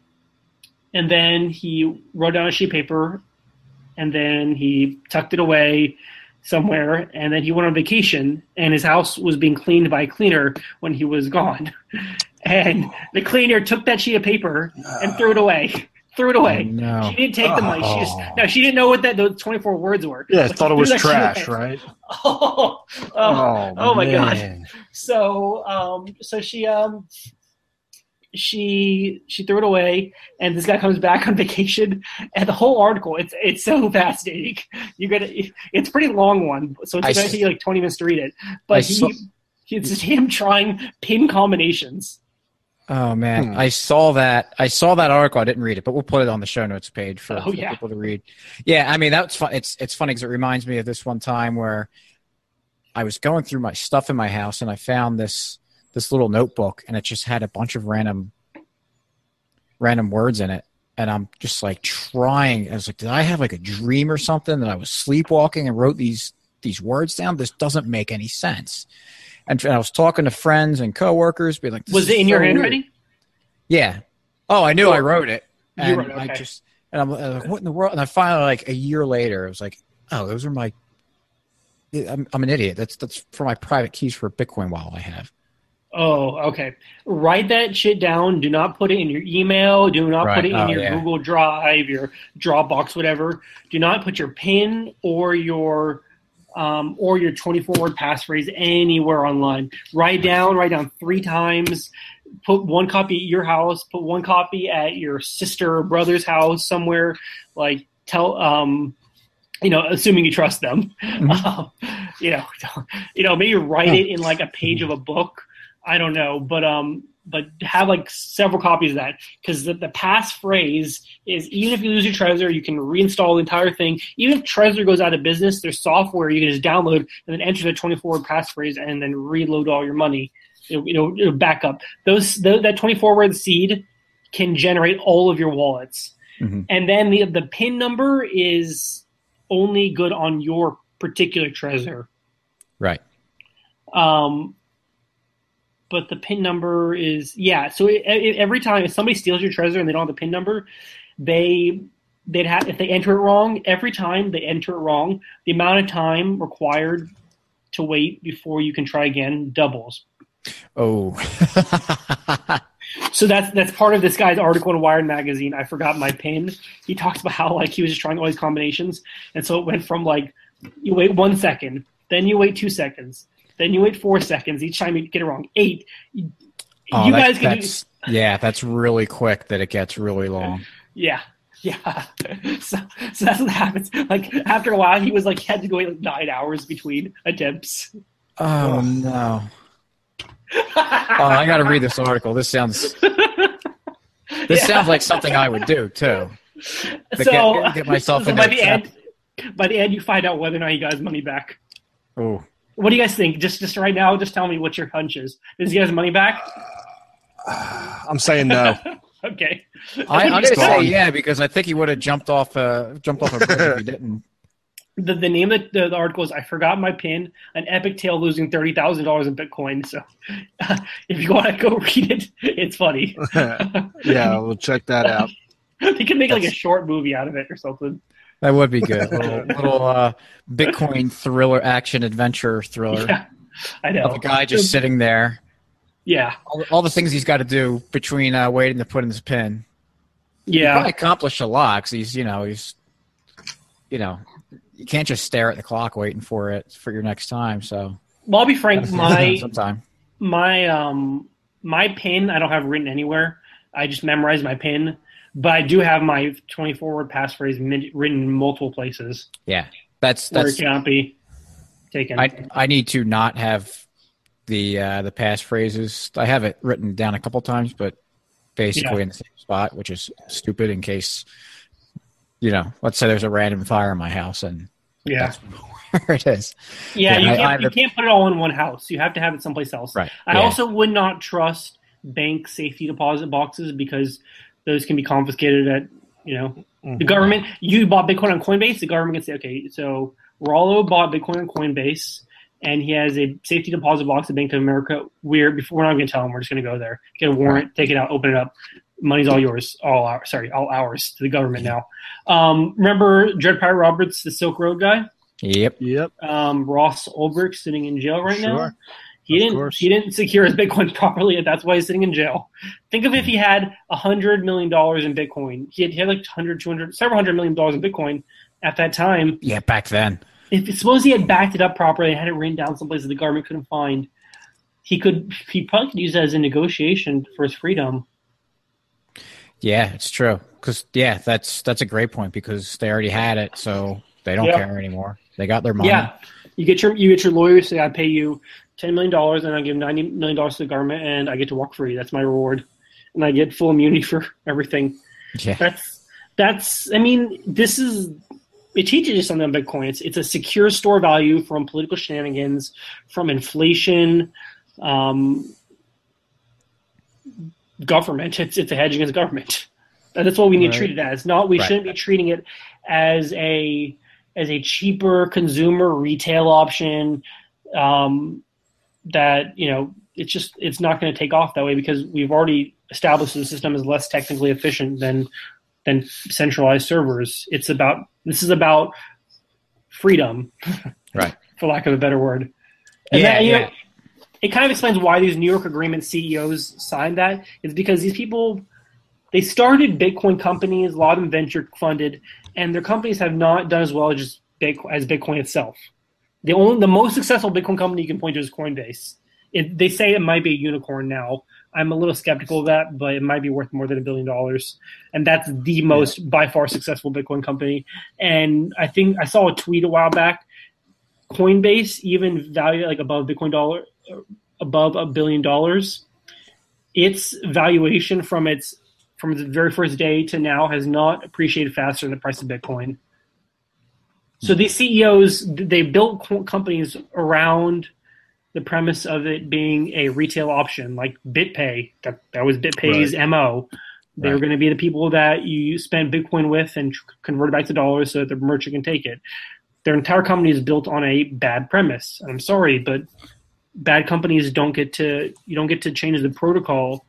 and then he wrote down a sheet of paper, and then he tucked it away somewhere, and then he went on vacation, and his house was being cleaned by a cleaner when he was gone. And the cleaner took that sheet of paper and threw it away. Threw it away. Oh, no. She didn't take the money. She just no. She didn't know what that those twenty-four words were. Yeah, I thought it was trash, right? Oh, oh, oh, oh my god. So, um, so she um. She she threw it away, and this guy comes back on vacation, and the whole article it's it's so fascinating. You got it's a pretty long one, so it's going to take you like twenty minutes to read it. But I he, saw, it's just him trying pin combinations. Oh man, hmm. I saw that. I saw that article. I didn't read it, but we'll put it on the show notes page for, oh, for yeah. people to read. Yeah, I mean that's fun. It's it's funny because it reminds me of this one time where I was going through my stuff in my house, and I found this. this little notebook, and it just had a bunch of random random words in it. And I'm just like trying. I was like, did I have like a dream or something that I was sleepwalking and wrote these these words down? This doesn't make any sense. And I was talking to friends and coworkers, be like, was it in so your handwriting? Weird. Yeah. Oh, I knew oh, I wrote it. And you wrote it, okay. I just and I'm like, what in the world? And I finally, like a year later, I was like, oh, those are my. I'm, I'm an idiot. That's that's for my private keys for a Bitcoin wallet I have. Oh, okay. Write that shit down. Do not put it in your email. Do not Right. put it in Oh, your yeah. Google Drive, your Dropbox, whatever. Do not put your PIN or your um, or your twenty-four word passphrase anywhere online. Write down, write down three times. Put one copy at your house. Put one copy at your sister or brother's house somewhere. Like tell, um, you know, assuming you trust them. Mm-hmm. Um, you know, you know, maybe write it in like a page of a book. I don't know, but um, but have like several copies of that, because the, the passphrase is, even if you lose your Trezor, you can reinstall the entire thing. Even if Trezor goes out of business, there's software you can just download and then enter the twenty-four word passphrase and then reload all your money. It'll, it'll, it'll back up. Those the, that twenty-four word seed can generate all of your wallets, Mm-hmm. and then the the PIN number is only good on your particular Trezor. Right. Um. But the PIN number is, yeah. So it, it, every time if somebody steals your Trezor and they don't have the PIN number, they they'd have, if they enter it wrong, every time they enter it wrong, the amount of time required to wait before you can try again doubles. Oh. So that's that's part of this guy's article in Wired magazine. I forgot my PIN. He talks about how like he was just trying all these combinations, and so it went from like you wait one second, then you wait two seconds. Then you wait four seconds. Each time you get it wrong, eight. You Oh, guys that, can that's, do. Yeah, that's really quick that it gets really long. Yeah, yeah. So, so that's what happens. Like after a while, he was like he had to go wait like nine hours between attempts. Oh no! Oh, I got to read this article. This sounds. This Yeah. sounds like something I would do too. To So get, get myself so into by a the trap. end, by the end, you find out whether or not he got his money back. Oh. What do you guys think? Just just right now, just tell me what your hunch is. Does he get his money back? I'm saying no. Okay. I, I'm gonna He's say gone. yeah, because I think he would have jumped off uh jumped off a bridge if he didn't. The, the name of the, the article is I Forgot My PIN, an epic tale losing thirty thousand dollars in Bitcoin. So uh, if you want to go read it, it's funny. Yeah, we'll check that out. They could make like a short movie out of it or something. That would be good. A little, little uh, Bitcoin thriller, action adventure thriller. Yeah, I know. Of a guy just sitting there. Yeah, All, all the things he's got to do between uh, waiting to put in his pin. He yeah. probably accomplished a lot 'cause he's, you know, he's, you know, you can't just stare at the clock waiting for it for your next time. So, Well, I'll be frank. My sometime. my um my PIN I don't have written anywhere. I just memorized my PIN, but I do have my twenty-four word passphrase min- written in multiple places Yeah, that's where it that's. cannot be taken. I I need to not have the uh, the passphrases. I have it written down a couple times, but basically Yeah. in the same spot, which is stupid. In case, you know, let's say there's a random fire in my house and yeah. that's where it is. Yeah, Yeah, you I- can't I- you can't put it all in one house. You have to have it someplace else. Right. I Yeah. also would not trust bank safety deposit boxes because those can be confiscated at you know Mm-hmm. the government. You bought Bitcoin on Coinbase, the government can say, okay, so Rollo bought Bitcoin on Coinbase, and he has a safety deposit box at Bank of America. We're before we're not going to tell him. We're just going to go there, get a warrant, Right. take it out, open it up. Money's all yours, all ours. Sorry, all ours to the government now. Um, remember Dread Pirate Roberts, the Silk Road guy? Yep. Yep. Um, Ross Ulbricht sitting in jail right now. Sure. He Of didn't. course. He didn't secure his Bitcoin properly, and that's why he's sitting in jail. Think of if he had a hundred million dollars in Bitcoin. He had, he had like one hundred, two hundred, several hundred million dollars in Bitcoin at that time. Yeah, back then. If suppose he had backed it up properly and had it written down someplace that the government couldn't find, he could. He probably could use that as a negotiation for his freedom. Yeah, it's true. Because yeah, that's that's a great point because they already had it, so they don't Yeah. care anymore. They got their money. Yeah, you get your you get your lawyer say I pay you ten million dollars and I give ninety million dollars to the government and I get to walk free. That's my reward, and I get full immunity for everything. Yeah. That's that's. I mean, this is it teaches you something on Bitcoin. It's it's a secure store value from political shenanigans, from inflation, um, government. It's it's a hedge against government. That's what we need right. to treat it as. Not we right. shouldn't be treating it as a as a cheaper consumer retail option. Um, that you know, it's just it's not going to take off that way because we've already established the system is less technically efficient than than centralized servers. It's about this is about freedom, right? For lack of a better word. And yeah, that, you yeah. know, it kind of explains why these New York Agreement C E Os signed that. It's because these people, they started Bitcoin companies, a lot of them venture funded, and their companies have not done as well as Bitcoin, as Bitcoin itself. The only, the most successful Bitcoin company you can point to is Coinbase. It, they say it might be a unicorn now. I'm a little skeptical of that, but it might be worth more than a billion dollars. And that's the most, yeah. by far, successful Bitcoin company. And I think I saw a tweet a while back. Coinbase, even valued like above Bitcoin dollar, above a billion dollars, its valuation from its from the very first day to now has not appreciated faster than the price of Bitcoin. So these C E Os, they built companies around the premise of it being a retail option, like BitPay. That, that was BitPay's right. M O. They right. were going to be the people that you spend Bitcoin with and convert it back to dollars so that the merchant can take it. Their entire company is built on a bad premise. I'm sorry, but bad companies don't get to you don't get to change the protocol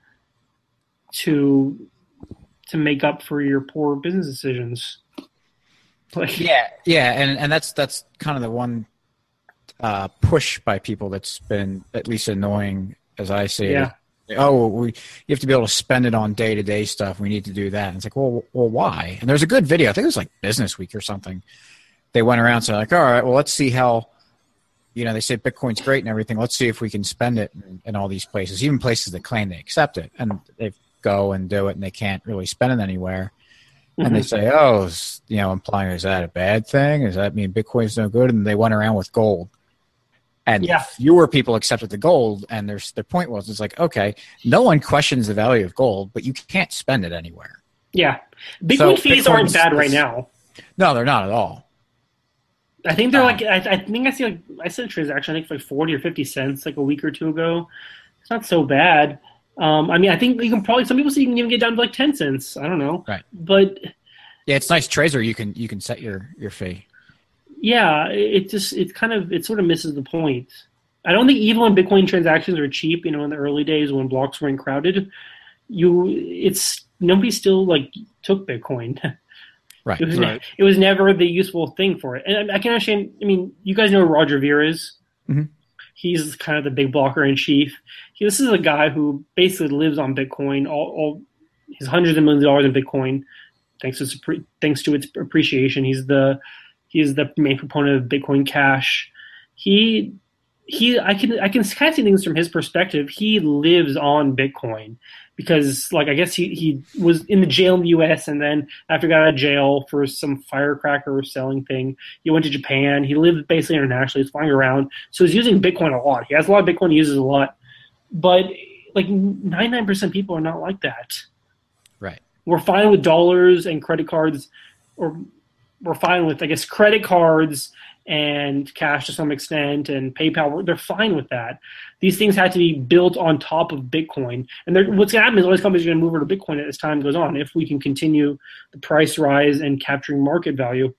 to to make up for your poor business decisions. Like, yeah, yeah, and, and that's that's kind of the one uh, push by people that's been at least annoying as I see yeah. it. Oh, we you have to be able to spend it on day to day stuff. We need to do that. And it's like, well, well, why? And there's a good video. I think it was like Business Week or something. They went around saying like, all right, well, let's see how, you know, they say Bitcoin's great and everything. Let's see if we can spend it in, in all these places, even places that claim they accept it. And they go and do it and they can't really spend it anywhere. Mm-hmm. And they say, oh, is, you know, implying, is that a bad thing? Does that mean Bitcoin's no good? And they went around with gold. And yeah. fewer people accepted the gold. And their, their point was, it's like, okay, no one questions the value of gold, but you can't spend it anywhere. Yeah. Bitcoin so fees Bitcoin's, aren't bad right now. No, they're not at all. I think they're um, like, I, I think I see like, I said a transaction, I think for like forty or fifty cents like a week or two ago. It's not so bad. Um, I mean, I think you can probably, some people say you can even get down to like ten cents. I don't know. Right. But yeah, it's nice. Trezor, you can, you can set your, your fee. Yeah. It just, it kind of, it sort of misses the point. I don't think even when Bitcoin transactions were cheap, you know, in the early days when blocks weren't crowded, you, it's, nobody still like took Bitcoin. Right. It was, right. Ne- it was never the useful thing for it. And I, I can understand, I mean, you guys know who Roger Ver is. Mm-hmm. He's kind of the big blocker in chief. He, this is a guy who basically lives on Bitcoin, all, all his hundreds of millions of dollars in Bitcoin, thanks to its, thanks to its appreciation. He's the, he's the main proponent of Bitcoin Cash. He, he, I can, I can kind of see things from his perspective. He lives on Bitcoin. Because, like, I guess he, he was in the jail in the U S and then after he got out of jail for some firecracker selling thing, he went to Japan. He lived basically internationally. He's flying around. So he's using Bitcoin a lot. He has a lot of Bitcoin. He uses a lot. But, like, ninety-nine percent of people are not like that. Right. We're fine with dollars and credit cards. Or we're fine with, I guess, credit cards and cash to some extent and PayPal. They're fine with that. These things have to be built on top of Bitcoin. And what's going to happen is all these companies are going to move over to Bitcoin as time goes on if we can continue the price rise and capturing market value.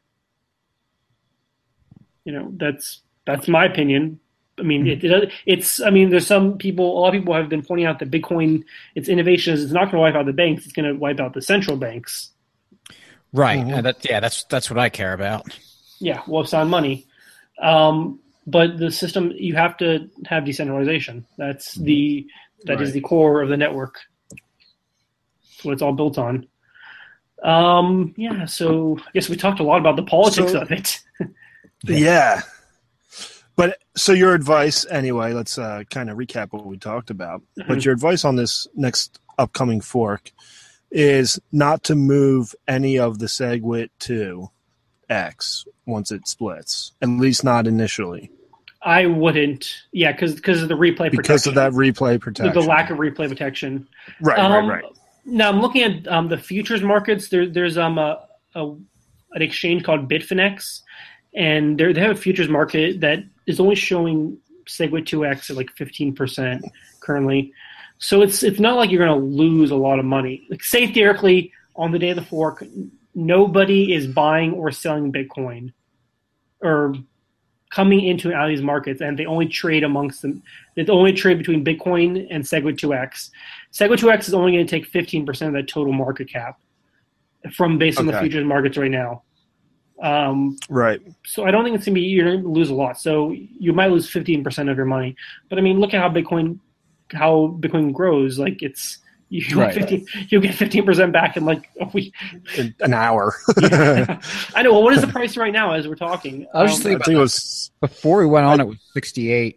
You know, that's that's my opinion. I mean, it, it, it's. I mean, there's some people. A lot of people have been pointing out that Bitcoin, its innovation is it's not going to wipe out the banks. It's going to wipe out the central banks. Right. Mm-hmm. And that, yeah, that's that's what I care about. Yeah, well, it's on money. Um, but the system, you have to have decentralization. That's the that right. is the core of the network. That's what it's all built on. Um, yeah, so I guess we talked a lot about the politics so, of it. yeah. But so your advice, anyway, let's uh, kind of recap what we talked about. Mm-hmm. But your advice on this next upcoming fork is not to move any of the SegWit to X once it splits, at least not initially. I wouldn't, yeah, because because of the replay protection. Because of that replay protection. The, the lack of replay protection. Right, um, right, right. Now I'm looking at um, the futures markets. There, there's um a, a an exchange called Bitfinex, and they they have a futures market that is only showing SegWit two X at like fifteen percent currently. So it's it's not like you're going to lose a lot of money. Like, say theoretically, on the day of the fork, nobody is buying or selling Bitcoin or coming into and out of these markets, and they only trade amongst them. They only trade between Bitcoin and Segwit two X. Segwit two X is only going to take fifteen percent of that total market cap from based on Okay. the futures markets right now. Um, Right. so I don't think it's going to be, you're going to lose a lot. So you might lose fifteen percent of your money. But I mean, look at how Bitcoin how Bitcoin grows. Like, it's you Right. fifteen, you'll get fifteen percent back in like a week. In an hour. Yeah. I know. Well, what is the price right now as we're talking? I was just Um, thinking I think it was. Before we went on, it was sixty-eight.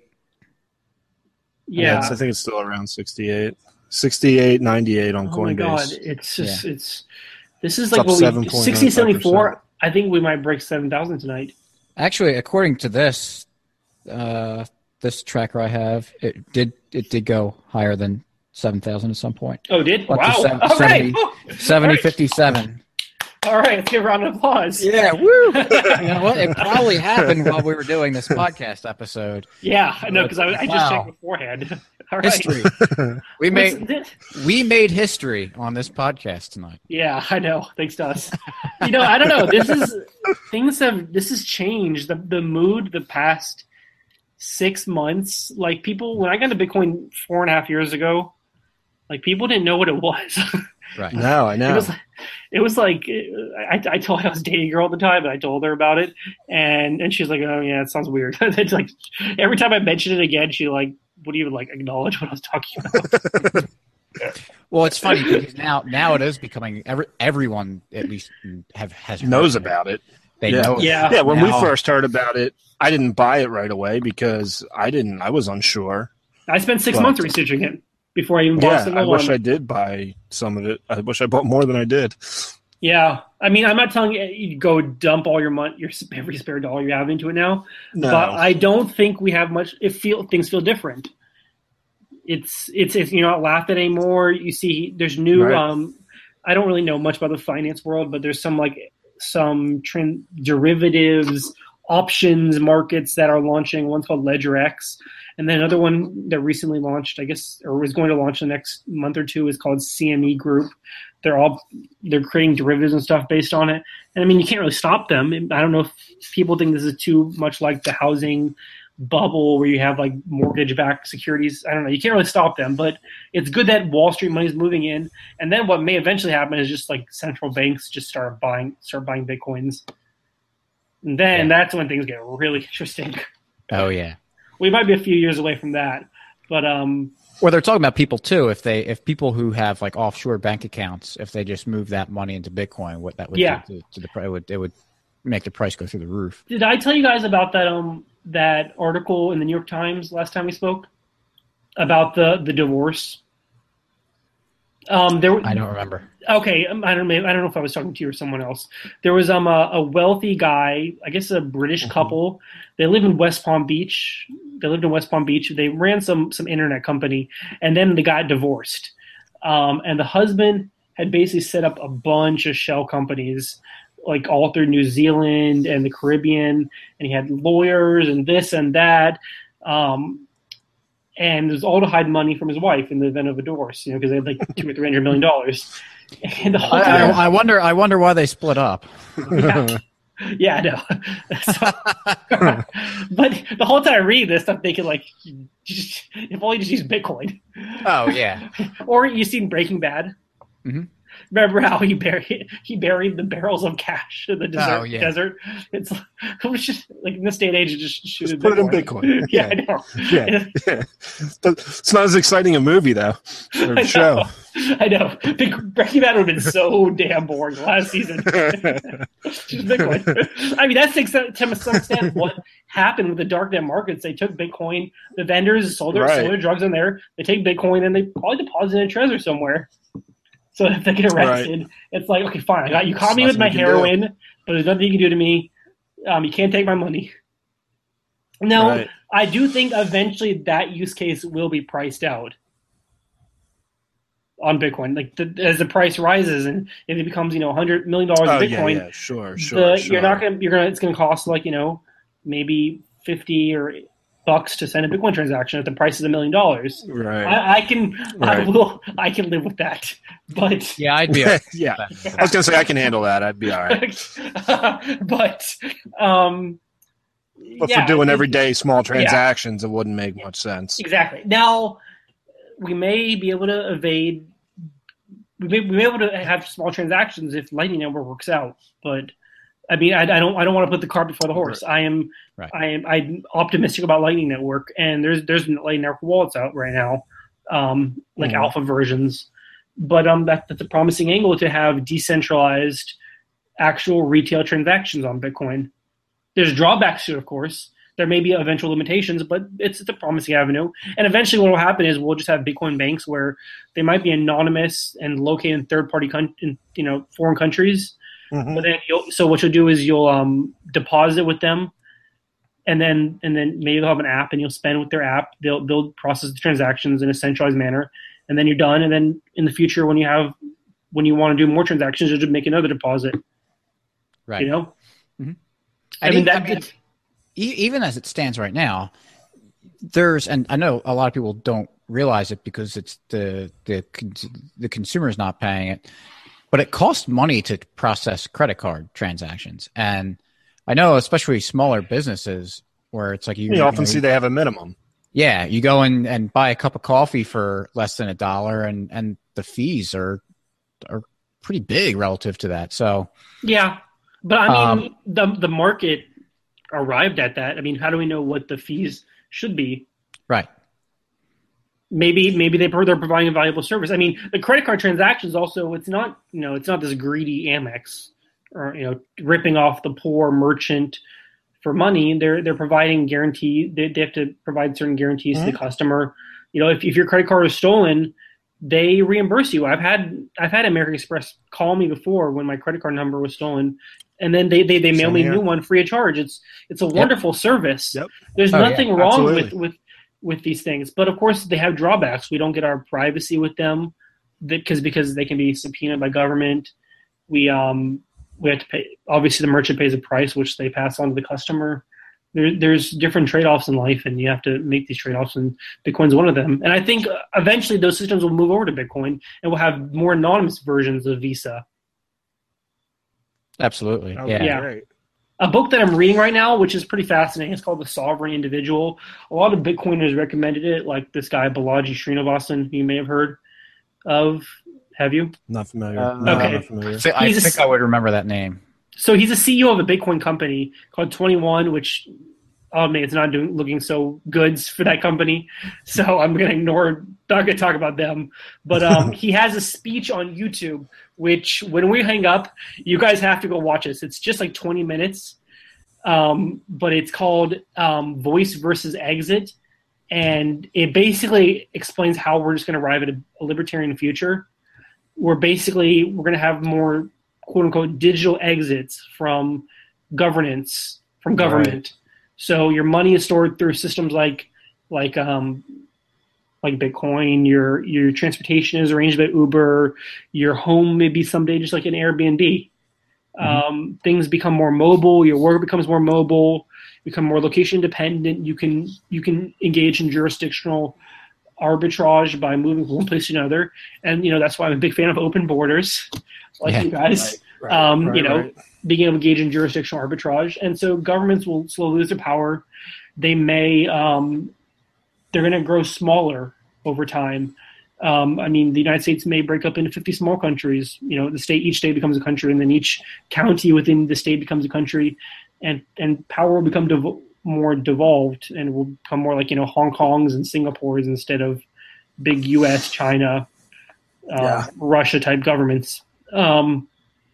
yeah. it's- I think it's still around sixty-eight. sixty-eight, ninety-eight on Oh Coinbase. my god, it's just it's this is It's like up what we seven point nine five sixteen seventy-four. percent. I think we might break seven thousand tonight. Actually, according to this, uh, this tracker I have, it did it did go higher than seven thousand at some point. Oh, did Up to wow? seven- All right, seventy seventy All right. fifty-seven. All right, let's give a round of applause. Yeah, woo! You know what? It probably happened while we were doing this podcast episode. Yeah, I know because I, I just Wow. checked beforehand. All right. History. We What's made this? we made history on this podcast tonight. Yeah, I know. Thanks to us. You know, I don't know. This is things have this has changed the the mood the past six months. Like, people, when I got into Bitcoin four and a half years ago, like, people didn't know what it was. Right. No, I It know. was, it was like I, I told her I was dating a girl at the time, and I told her about it, and and she's like, "Oh yeah, it sounds weird." It's like every time I mention it again, she like wouldn't even like acknowledge what I was talking about. Well, it's funny because now now it is becoming every, everyone at least have has heard Knows of it. about it. They Yeah. know. it. Yeah. Yeah, when we Now- first heard about it, I didn't buy it right away because I didn't. I was unsure. I spent six Well, months researching it before I even bought a Yeah, single I wish one. I did buy some of it. I wish I bought more than I did. Yeah, I mean, I'm not telling you you go dump all your money, your every spare dollar you have into it now, No. but I don't think we have much. It feel things feel different. It's it's it's you're not laughed at anymore. You see, there's new. Right. Um, I don't really know much about the finance world, but there's some like some trend derivatives options markets that are launching. One's called LedgerX, and then another one that recently launched, I guess, or was going to launch the next month or two, is called C M E Group. They're all they're creating derivatives and stuff based on it. And I mean, you can't really stop them. I don't know if people think this is too much like the housing bubble where you have like mortgage-backed securities. I don't know. You can't really stop them, but it's good that Wall Street money is moving in. And then what may eventually happen is just like central banks just start buying start buying bitcoins. And then Yeah. that's when things get really interesting. Oh yeah. We might be a few years away from that, but um, Or they're talking about people too. If they, if people who have like offshore bank accounts, if they just move that money into Bitcoin, what that would Yeah. do to, to the price, it would, it would make the price go through the roof. did I tell you guys about that um that article in the New York Times last time we spoke about the the divorce? Um, there. I don't remember. Okay, um, I don't know. I don't know if I was talking to you or someone else. There was um a, a wealthy guy, I guess a British Mhm. couple. They live in West Palm Beach. They lived in West Palm Beach. They ran some some internet company, and then they got divorced. Um, and the husband had basically set up a bunch of shell companies, like all through New Zealand and the Caribbean, and he had lawyers and this and that. Um, and it was all to hide money from his wife in the event of a divorce, you know, because they had like two or three hundred million dollars. And the whole I, time, I, I wonder. I wonder why they split up. yeah, yeah, I know. So- but the whole time I read this, I'm thinking like, just, if only just use Bitcoin. Oh yeah. Or you seen Breaking Bad? Mhm. Remember how he buried he buried the barrels of cash in the desert? Oh, yeah. Desert. It's, it was just like in this day and age, just shoot Just put it in Bitcoin. yeah, Yeah. I know. Yeah, yeah. But it's not as exciting a movie though, or I a show. know. I know. Big, Breaking Bad would have been so damn boring last season. Just Bitcoin. I mean, that's to to some extent what happened with the darknet markets. They took Bitcoin. The vendors sold their, Right. sold their drugs in there. They take Bitcoin and they probably deposit it in Trezor somewhere. So if they get arrested, Right. it's like, okay, fine. I got you caught me There's with my nothing you can do. heroin, but there's nothing you can do to me. Um, you can't take my money. Now, Right. I do think eventually that use case will be priced out on Bitcoin. Like the, as the price rises and if it becomes, you know, a hundred million dollars Oh of yeah, Bitcoin, yeah, sure, sure, the, sure. you're not gonna, you're gonna, it's gonna cost like, you know, maybe fifty or bucks to send a Bitcoin transaction if the price is a million dollars. Right. I, I can, right. I will, I can live with that. But yeah, I'd be. Right. yeah, I was gonna say I can handle that. I'd be all right. but, um, but yeah, for doing it, everyday small transactions, yeah. it wouldn't make much sense. Exactly. Now, we may be able to evade. We may, we may be able to have small transactions if Lightning Network works out, but. I mean, I, I don't. I don't want to put the cart before the horse. Right. I am. Right. I am. I'm optimistic about Lightning Network, and there's there's Lightning Network wallets out right now, um, like mm-hmm. alpha versions. But um, that, that's a promising angle to have decentralized, actual retail transactions on Bitcoin. There's drawbacks to it, of course. There may be eventual limitations, but it's, it's a promising avenue. And eventually, what will happen is we'll just have Bitcoin banks where they might be anonymous and located in third-party, con- in, you know, foreign countries. Mm-hmm. But then you'll, so what you'll do is you'll um, deposit with them, and then and then maybe they'll have an app, and you'll spend with their app. They'll they'll process the transactions in a centralized manner, and then you're done. And then in the future, when you have when you want to do more transactions, you'll just make another deposit. Right. You know. Mm-hmm. I, I mean, that, I mean even as it stands right now, there's and I know a lot of people don't realize it because it's the the the consumer is not paying it. But it costs money to process credit card transactions. And I know, especially smaller businesses where it's like you, you, you often know, see they have a minimum. Yeah. You go in and buy a cup of coffee for less than a dollar and, and the fees are, are pretty big relative to that. So, yeah, but I mean, um, the, the market arrived at that. I mean, how do we know what the fees should be? Right. Maybe maybe they they're providing a valuable service. I mean, the credit card transactions also it's not you know it's not this greedy Amex or you know ripping off the poor merchant for money. They're they're providing guarantee. They, they have to provide certain guarantees mm-hmm. to the customer. You know, if if your credit card is stolen, they reimburse you. I've had I've had American Express call me before when my credit card number was stolen, and then they they, they mail me a new one free of charge. It's it's a wonderful yep. service. Yep. There's oh, nothing yeah, wrong absolutely. with with. with these things, but of course they have drawbacks. We don't get our privacy with them because because they can be subpoenaed by government. We um we have to pay. Obviously, the merchant pays a price which they pass on to the customer. There, there's different trade-offs in life, and you have to make these trade-offs, and Bitcoin's one of them. And I think eventually those systems will move over to Bitcoin, and we'll have more anonymous versions of Visa. Absolutely, yeah. yeah. Great. A book that I'm reading right now, which is pretty fascinating, it's called The Sovereign Individual. A lot of Bitcoiners recommended it, like this guy, Balaji Srinivasan, who you may have heard of. Have you? Not familiar. Uh, no, okay. Not familiar. So I think a, I would remember that name. So he's a C E O of a Bitcoin company called twenty-one, which, I'll admit, it's not doing looking so good for that company. So I'm going to ignore, not going to talk about them. But um, he has a speech on YouTube, which when we hang up, you guys have to go watch this. It's just like twenty minutes, um, but it's called um, Voice versus Exit. And it basically explains how we're just going to arrive at a, a libertarian future. Where basically we're going to have more quote unquote digital exits from governance, from government. Right. So your money is stored through systems like like um, like Bitcoin. Your your transportation is arranged by Uber. Your home may be someday just like an Airbnb. Mm-hmm. Um, things become more mobile. Your work becomes more mobile. Become more location dependent. You can you can engage in jurisdictional arbitrage by moving from one place to another. And you know that's why I'm a big fan of open borders, like yeah. you guys. Right, right, um, right, you know. Right. being able to engage in jurisdictional arbitrage. And so governments will slowly lose their power. They may, um, they're going to grow smaller over time. Um, I mean, the United States may break up into fifty small countries. You know, the state, each state becomes a country, and then each county within the state becomes a country, and, and power will become dev- more devolved and will become more like, you know, Hong Kong's and Singapore's instead of big U S, China, uh, yeah. Russia type governments. Um,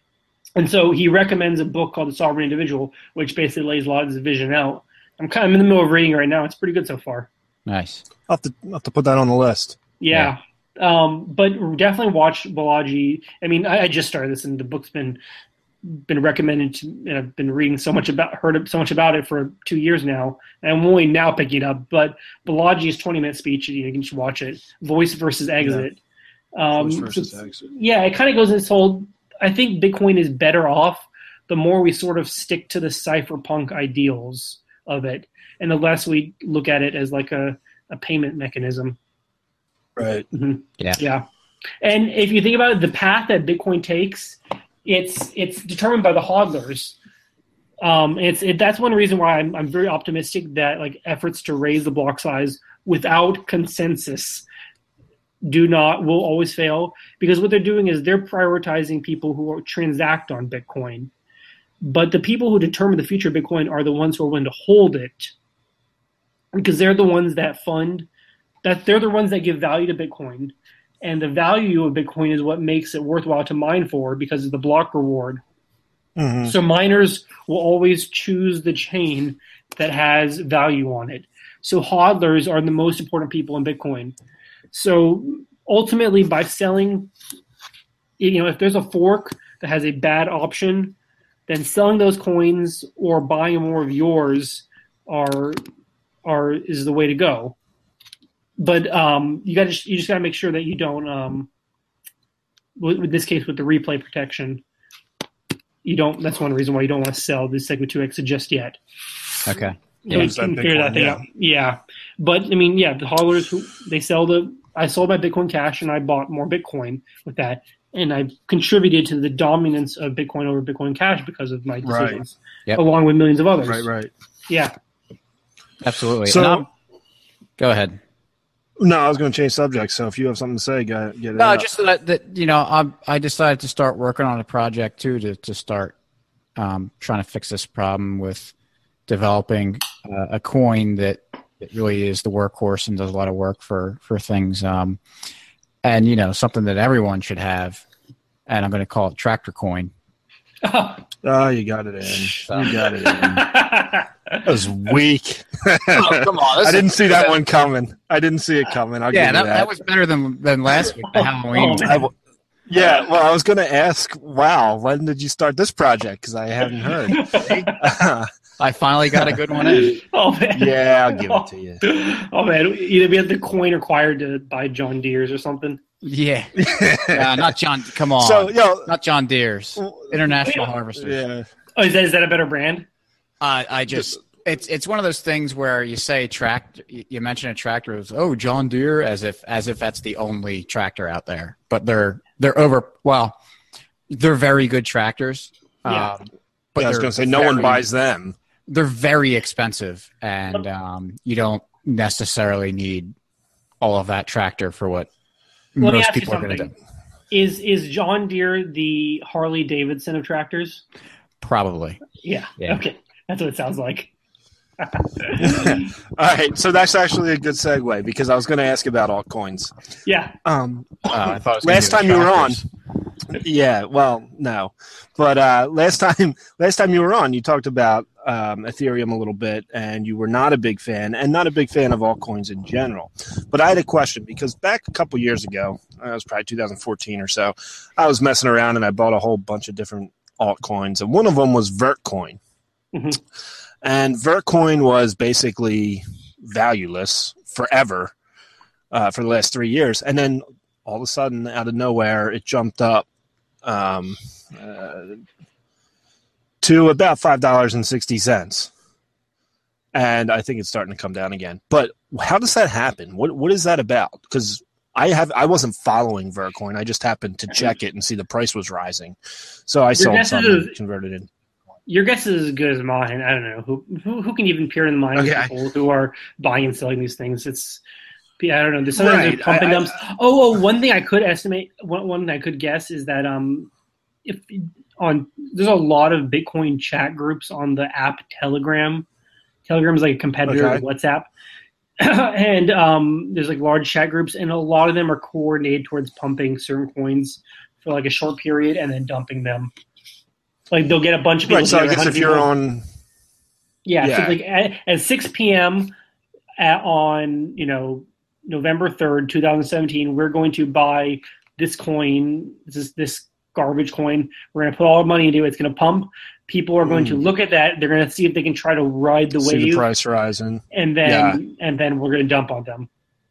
And so he recommends a book called The Sovereign Individual, which basically lays a lot of his vision out. I'm kind of in the middle of reading it right now. It's pretty good so far. Nice. I'll have to, I'll have to put that on the list. Yeah. yeah. Um, but definitely watch Balaji. I mean, I, I just started this, and the book's been been recommended to, and I've been reading so much about, heard so much about it for two years now, and I'm only now picking it up. But Balaji's twenty-minute speech, you can just watch it. Voice versus Exit. Yeah. Um, Voice versus so, Exit. Yeah, it kind of goes in this whole. I think Bitcoin is better off the more we sort of stick to the cypherpunk ideals, of it, and the less we look at it as like a, a payment mechanism. Right. Mm-hmm. Yeah. Yeah. And if you think about it, the path that Bitcoin takes, it's it's determined by the hodlers. Um, it's it, that's one reason why I'm I'm very optimistic that like efforts to raise the block size without consensus do not will always fail, because what they're doing is they're prioritizing people who are, transact on Bitcoin, but the people who determine the future of Bitcoin are the ones who are willing to hold it, because they're the ones that fund that they're the ones that give value to Bitcoin. And the value of Bitcoin is what makes it worthwhile to mine for, because of the block reward. Mm-hmm. So miners will always choose the chain that has value on it. So hodlers are the most important people in Bitcoin. So ultimately, by selling, you know, if there's a fork that has a bad option, then selling those coins or buying more of yours are are is the way to go. But um, you got to you just got to make sure that you don't. Um, with, with this case, with the replay protection, you don't. That's one reason why you don't want to sell this Segwit two X just yet. Okay. Yeah, you can figure that thing yeah. out. Yeah, but I mean, yeah, the hodlers who they sell the. I sold my Bitcoin Cash and I bought more Bitcoin with that, and I contributed to the dominance of Bitcoin over Bitcoin Cash because of my decisions, right. Yep. along with millions of others. Right. Right. Yeah. Absolutely. So, go ahead. No, I was going to change subjects. So if you have something to say, go, get it No, out. just that, that you know, I I decided to start working on a project too to to start um, trying to fix this problem with developing uh, a coin that, that really is the workhorse and does a lot of work for for things, um, and you know, something that everyone should have. And I'm going to call it Tractor Coin. Oh, you got it in. So. You got it in. That was weak. Oh, come on. I didn't see that one coming. I didn't see it coming. I'll yeah, give you that, that. that was better than than last week, the Halloween oh, one. Yeah, well, I was going to ask, wow, when did you start this project? Because I haven't heard. I finally got a good one in. Oh, man. Yeah, I'll give it to you. Oh, man. Either we had the coin required to buy John Deere's or something. Yeah. uh, not John. Come on. So, yo, not John Deere's. International Harvester. Yeah. Oh, is that, is that a better brand? Uh, I just it's it's one of those things where you say tractor. You mention a tractor. It's, oh, John Deere, as if as if that's the only tractor out there. But they're they're over. Well, they're very good tractors. Yeah. Um, but yeah, I was going to say no very, one buys them. They're very expensive, and um, you don't necessarily need all of that tractor for what Let most people are going to do. Is is John Deere the Harley Davidson of tractors? Probably. Yeah. yeah. Okay. That's what it sounds like. All right. So that's actually a good segue, because I was going to ask about altcoins. Yeah. Um, uh, I thought it was last time you were on. tractors. Yeah. Well, no, but uh, last time, last time you were on, you talked about um, Ethereum a little bit, and you were not a big fan, and not a big fan of altcoins in general. But I had a question, because back a couple years ago, uh, it was probably two thousand fourteen or so, I was messing around and I bought a whole bunch of different altcoins, and one of them was Vertcoin. Mm-hmm. And Vertcoin was basically valueless forever uh, for the last three years. And then all of a sudden, out of nowhere, it jumped up um, uh, to about five dollars and sixty cents. And I think it's starting to come down again. But how does that happen? What What is that about? Because I have I wasn't following Vertcoin. I just happened to check it and see the price was rising. So I sold some and converted it. Your guess is as good as mine. I don't know who who, who can even peer in the mind okay. of people who are buying and selling these things. It's I don't know. There's sometimes right. they're pumping I, dumps. I, oh, oh, one thing I could estimate. One one thing I could guess is that um, if on there's a lot of Bitcoin chat groups on the app Telegram. Telegram is like a competitor okay. of WhatsApp, and um, there's like large chat groups, and a lot of them are coordinated towards pumping certain coins for like a short period and then dumping them. Like they'll get a bunch of people. Right, so I guess if you're on, yeah, yeah. so like at, at six p.m. At, on you know November third, twenty seventeen, we're going to buy this coin. This is this garbage coin. We're going to put all our money into it. It's going to pump. People are going mm. to look at that. They're going to see if they can try to ride the see wave. The price rising, and then yeah. and then we're going to dump on them.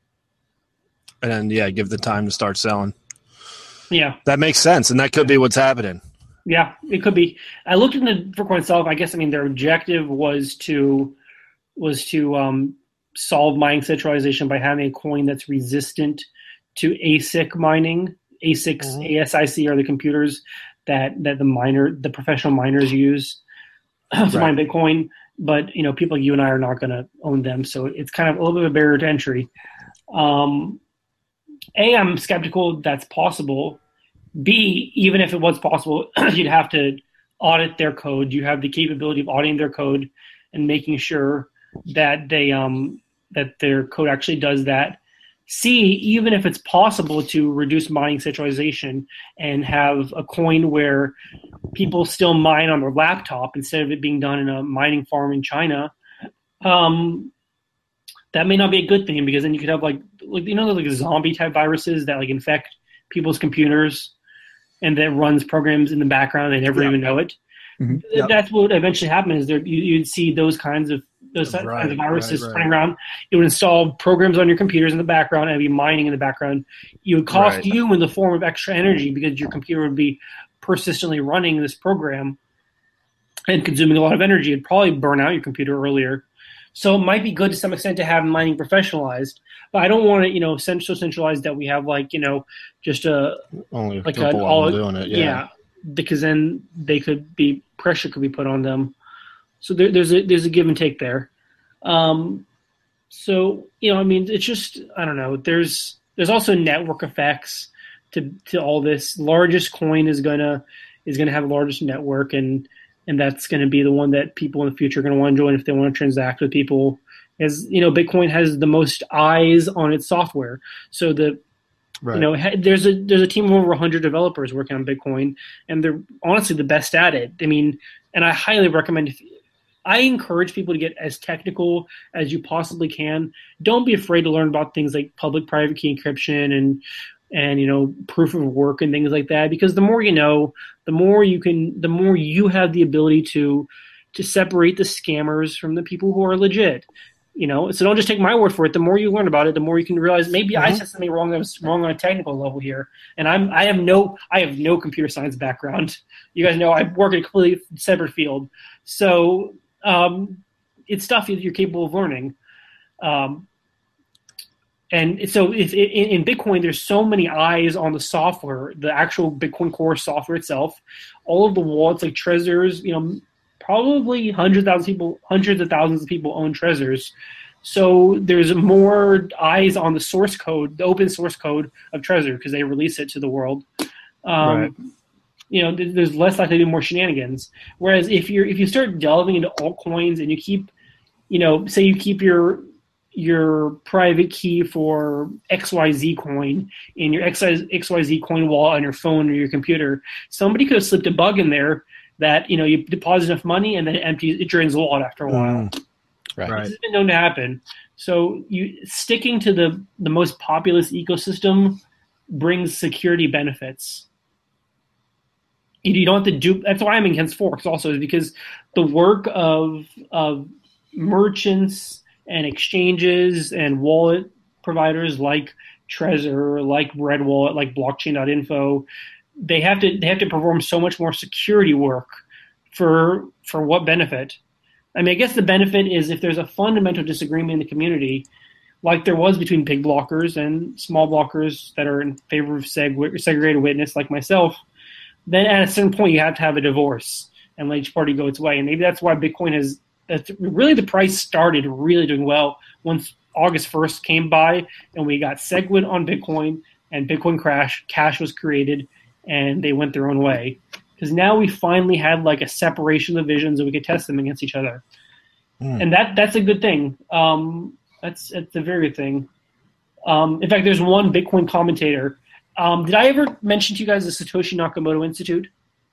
And then yeah, give the time to start selling. Yeah, that makes sense, and that could be what's happening. Yeah, it could be. I looked into Vertcoin itself. I guess, I mean, their objective was to was to um, solve mining centralization by having a coin that's resistant to A S I C mining. A S I C, mm-hmm. A S I C are the computers that, that the miner, the professional miners use to right. mine Bitcoin. But, you know, people like you and I are not going to own them. So it's kind of a little bit of a barrier to entry. Um, A, I'm skeptical that's possible. B, even if it was possible, you'd have to audit their code. You have the capability of auditing their code and making sure that they um, that their code actually does that. C, even if it's possible to reduce mining centralization and have a coin where people still mine on their laptop instead of it being done in a mining farm in China, um, that may not be a good thing, because then you could have like, like you know, like zombie type viruses that like infect people's computers and that runs programs in the background. They never yeah. even know it. Mm-hmm. Yep. That's what would eventually happen. Is there you, you'd see those kinds of those right, kinds of viruses right, right. spreading around. It would install programs on your computers in the background and be mining in the background. It would cost right. you in the form of extra energy, because your computer would be persistently running this program and consuming a lot of energy. It'd probably burn out your computer earlier. So it might be good to some extent to have mining professionalized, but I don't want it, you know, so centralized that we have like, you know, just a only a like couple a, all, of them doing it. Yeah. yeah, because then they could be pressure could be put on them. So there, there's a there's a give and take there. Um, so you know, I mean, it's just I don't know. There's there's also network effects to to all this. Largest coin is gonna is gonna have the largest network, and and that's going to be the one that people in the future are going to want to join if they want to transact with people. As you know, Bitcoin has the most eyes on its software. So the right. you know there's a there's a team of over one hundred developers working on Bitcoin, and they're honestly the best at it. I mean, and I highly recommend. If, I encourage people to get as technical as you possibly can. Don't be afraid to learn about things like public-private key encryption and and you know proof of work and things like that, because the more you know, the more you can, the more you have the ability to to separate the scammers from the people who are legit. You know, so don't just take my word for it. The more you learn about it, the more you can realize maybe mm-hmm. I said something wrong that was wrong on a technical level here. And I'm I have no I have no computer science background. You guys know I work in a completely separate field. So um, it's stuff that you're capable of learning. Um, and so if, in, in Bitcoin, there's so many eyes on the software, the actual Bitcoin Core software itself, all of the wallets like Trezors, you know, probably hundreds of thousands of people, hundreds of thousands of people own Trezors. So there's more eyes on the source code, the open source code of Trezor, because they release it to the world. Um, right. You know, there's less likely to be more shenanigans. Whereas if you're if you start delving into altcoins and you keep, you know, say you keep your your private key for X Y Z coin in your X Y Z coin wallet on your phone or your computer, somebody could have slipped a bug in there that, you know, you deposit enough money and then it empties, it drains the wallet after a while. Mm. Right. This has been known to happen. So you sticking to the, the most populous ecosystem brings security benefits. You don't have to do. That's why I'm against forks. Also, is because the work of of merchants and exchanges and wallet providers like Trezor, like Red Wallet, like Blockchain dot info, they have to they have to perform so much more security work for for what benefit? I mean, I guess the benefit is if there's a fundamental disagreement in the community, like there was between big blockers and small blockers that are in favor of seg- segregated witness, like myself. Then at a certain point you have to have a divorce and let each party go its way. And maybe that's why Bitcoin has that's really the price started really doing well once August first came by and we got SegWit on Bitcoin and Bitcoin crashed, Cash was created, and they went their own way. Because now we finally had like a separation of the visions and we could test them against each other. Mm. And that that's a good thing. Um, that's, that's a very good thing. Um, in fact, there's one Bitcoin commentator. Um, did I ever mention to you guys the Satoshi Nakamoto Institute?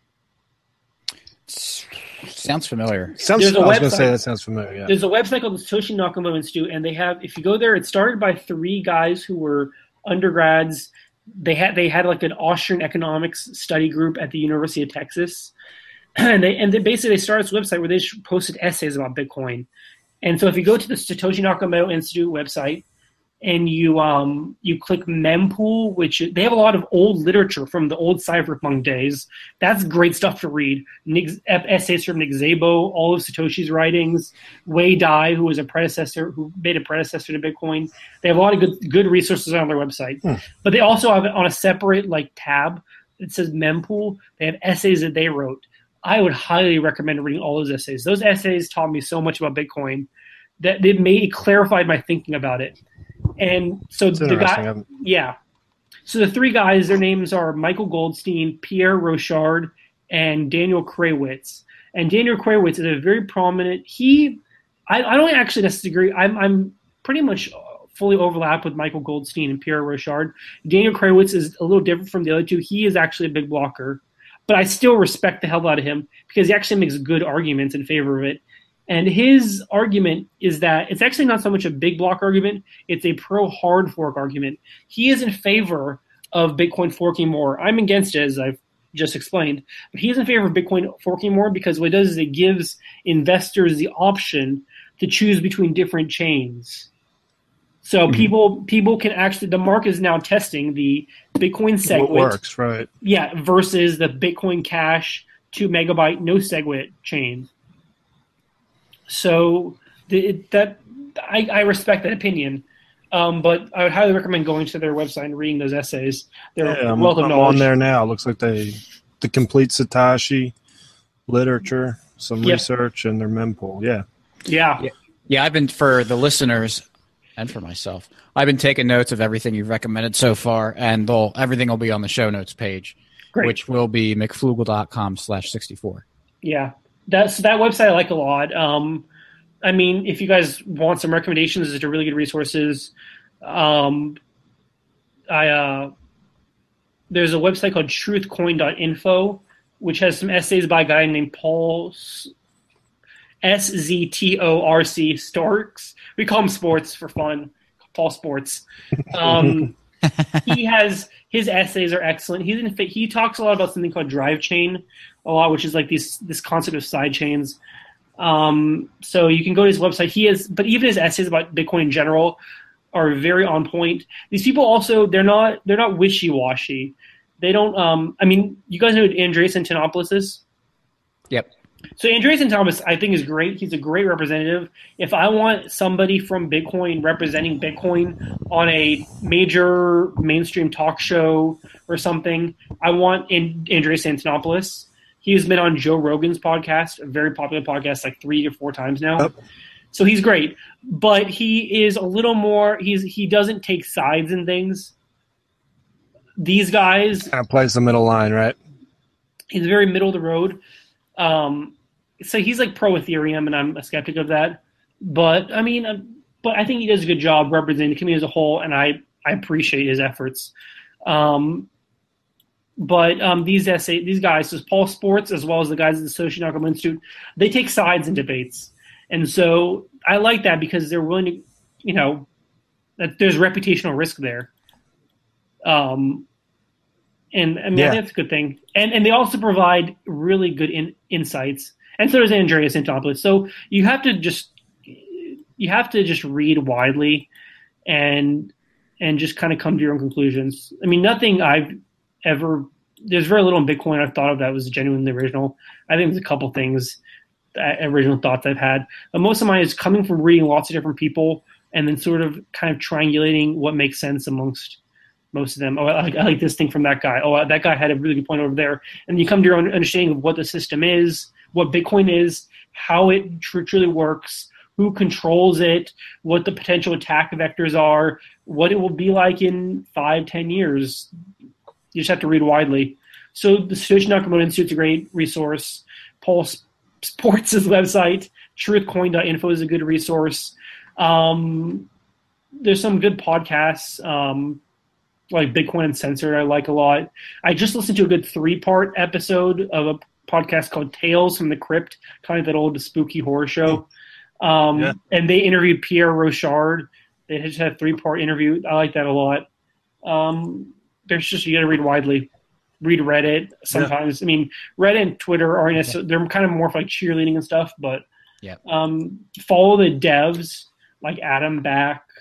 Sounds familiar. Sounds, I was going to say that sounds familiar, yeah. There's a website called the Satoshi Nakamoto Institute, and they have, if you go there, it started by three guys who were undergrads. They had they had like an Austrian economics study group at the University of Texas. And they and they basically they started this website where they posted essays about Bitcoin. And so if you go to the Satoshi Nakamoto Institute website, and you um you click mempool, which they have a lot of old literature from the old cypherpunk days. That's great stuff to read. Nick, essays from Nick Szabo, all of Satoshi's writings, Wei Dai, who was a predecessor, who made a predecessor to Bitcoin. They have a lot of good good resources on their website. Hmm. But they also have it on a separate like tab that says mempool. They have essays that they wrote. I would highly recommend reading all those essays. Those essays taught me so much about Bitcoin that it made it clarified my thinking about it. And so It's the guy, yeah. So the three guys, their names are Michael Goldstein, Pierre Rochard, and Daniel Kraywitz. And Daniel Kraywitz is a very prominent. He, I, I don't actually necessarily agree. I'm, I'm pretty much fully overlapped with Michael Goldstein and Pierre Rochard. Daniel Kraywitz is a little different from the other two. He is actually a big blocker, but I still respect the hell out of him because he actually makes good arguments in favor of it. And his argument is that it's actually not so much a big block argument, it's a pro-hard fork argument. He is in favor of Bitcoin forking more. I'm against it, as I've just explained. But he is in favor of Bitcoin forking more because what it does is it gives investors the option to choose between different chains. So mm-hmm. people people can actually – the market is now testing the Bitcoin SegWit. What works, right. Yeah, versus the Bitcoin Cash two megabyte no SegWit chain. So the, that I, I respect that opinion, um, but I would highly recommend going to their website and reading those essays. They're yeah, I'm, wealth of I'm knowledge. on there now. It looks like they the complete Satoshi literature, some yep. research, and their mempool. Yeah. yeah, yeah, yeah. I've been for the listeners and for myself. I've been taking notes of everything you've recommended so far, and they'll, everything will be on the show notes page, Great. which will be mcflugel dot com slash sixty-four. Yeah. That's that website I like a lot. Um, I mean, if you guys want some recommendations, it's a really good resources. Um, I uh, there's a website called truth coin dot info, which has some essays by a guy named Paul S Z T O R C Storks. We call him Sports for fun. Paul Sports. Um, he has his essays are excellent. He's in, he talks a lot about something called drive chain. A lot, which is like these this concept of side chains. Um, so you can go to his website. He has, but even his essays about Bitcoin in general are very on point. These people also they're not they're not wishy washy. They don't. Um, I mean, you guys know who Andreas Antonopoulos is? Yep. So Andreas Antonopoulos, I think, is great. He's a great representative. If I want somebody from Bitcoin representing Bitcoin on a major mainstream talk show or something, I want Andreas Antonopoulos. He's been on Joe Rogan's podcast, a very popular podcast, like three or four times now. Yep. So he's great, but he is a little more. He's he doesn't take sides in things. These guys kind of plays the middle line, right? He's very middle of the road. Um, so he's like pro Ethereum, and I'm a skeptic of that. But I mean, uh, but I think he does a good job representing the community as a whole, and I I appreciate his efforts. Um, But um, these essay, these guys, so Paul Sports as well as the guys at the Satoshi Nakamoto Institute, they take sides in debates, and so I like that because they're willing to, you know, that there's reputational risk there. Um, and I mean yeah. that's a good thing, and and they also provide really good in, insights, and so does Andreas Antonopoulos. So you have to just you have to just read widely, and and just kind of come to your own conclusions. I mean, nothing I've ever there's very little in Bitcoin I've thought of that was genuinely original. I think there's a couple things, that, original thoughts I've had. But most of mine is coming from reading lots of different people and then sort of kind of triangulating what makes sense amongst most of them. Oh, I like, I like this thing from that guy. Oh, that guy had a really good point over there. And you come to your own understanding of what the system is, what Bitcoin is, how it tr- truly works, who controls it, what the potential attack vectors are, what it will be like in five, ten years. You just have to read widely. So the Satoshi Nakamoto Institute is a great resource. Paul Sports' website, truth coin dot info is a good resource. Um, there's some good podcasts, um, like Bitcoin Uncensored I like a lot. I just listened to a good three-part episode of a podcast called Tales from the Crypt, kind of that old spooky horror show. Um, yeah. And they interviewed Pierre Rochard. They just had a three-part interview. I like that a lot. Um, there's just, you got to read widely. Read Reddit sometimes. Yeah. I mean, Reddit and Twitter are, in a, yeah. they're kind of more for like cheerleading and stuff, but yeah. um, follow the devs like Adam Back,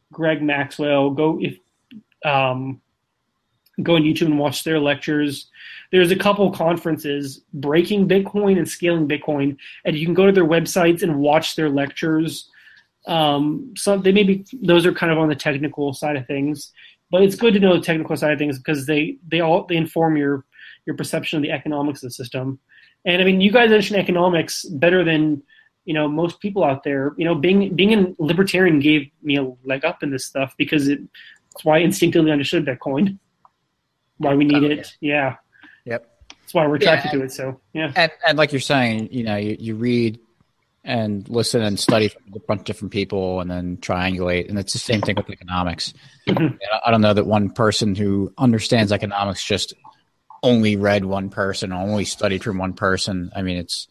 Greg Maxwell. Go if um, go on YouTube and watch their lectures. There's a couple conferences, Breaking Bitcoin and Scaling Bitcoin, and you can go to their websites and watch their lectures. Um, so they maybe those are kind of on the technical side of things, but it's good to know the technical side of things because they they all they inform your your perception of the economics of the system. And I mean, you guys understand economics better than you know most people out there. You know, being being a libertarian gave me a leg up in this stuff because it, it's why I instinctively understood Bitcoin, why we need oh, it. Yeah. yeah. Yep. That's why we're attracted yeah, to it. So yeah. And and like you're saying, you know, you, you read and listen and study from a bunch of different people and then triangulate. And it's the same thing with economics. Mm-hmm. I don't know that one person who understands economics just only read one person, only studied from one person. I mean, it's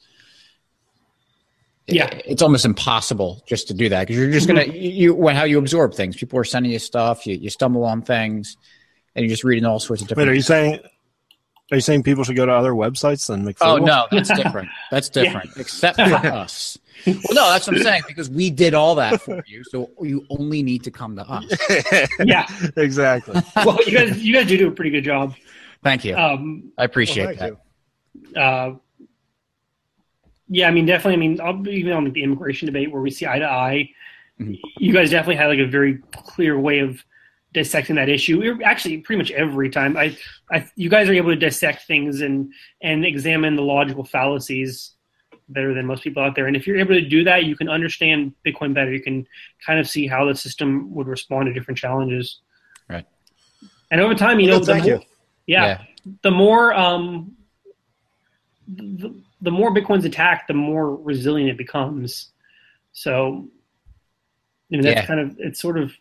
yeah, it, it's almost impossible just to do that because you're just mm-hmm. gonna you how you absorb things. People are sending you stuff, you, you stumble on things, and you're just reading all sorts of different. Wait, are you saying? Are you saying people should go to other websites than McFogle? Oh no, that's different. That's different, yeah. Except for us. Well, no, that's what I'm saying because we did all that for you, so you only need to come to us. Yeah, exactly. Well, you guys, you guys do do a pretty good job. Thank you. Um, I appreciate well, that. Uh, yeah, I mean, definitely. I mean, I'll, even on the immigration debate where we see eye to eye, mm-hmm. you guys definitely had like a very clear way of dissecting that issue. Actually, pretty much every time, I, I, you guys are able to dissect things and and examine the logical fallacies better than most people out there. And if you're able to do that, you can understand Bitcoin better. You can kind of see how the system would respond to different challenges. Right. And over time, you well, know, the thank more, you. Yeah, yeah, the more um, the, the more Bitcoin's attacked, the more resilient it becomes. So, you know, that's yeah. kind of it's sort of.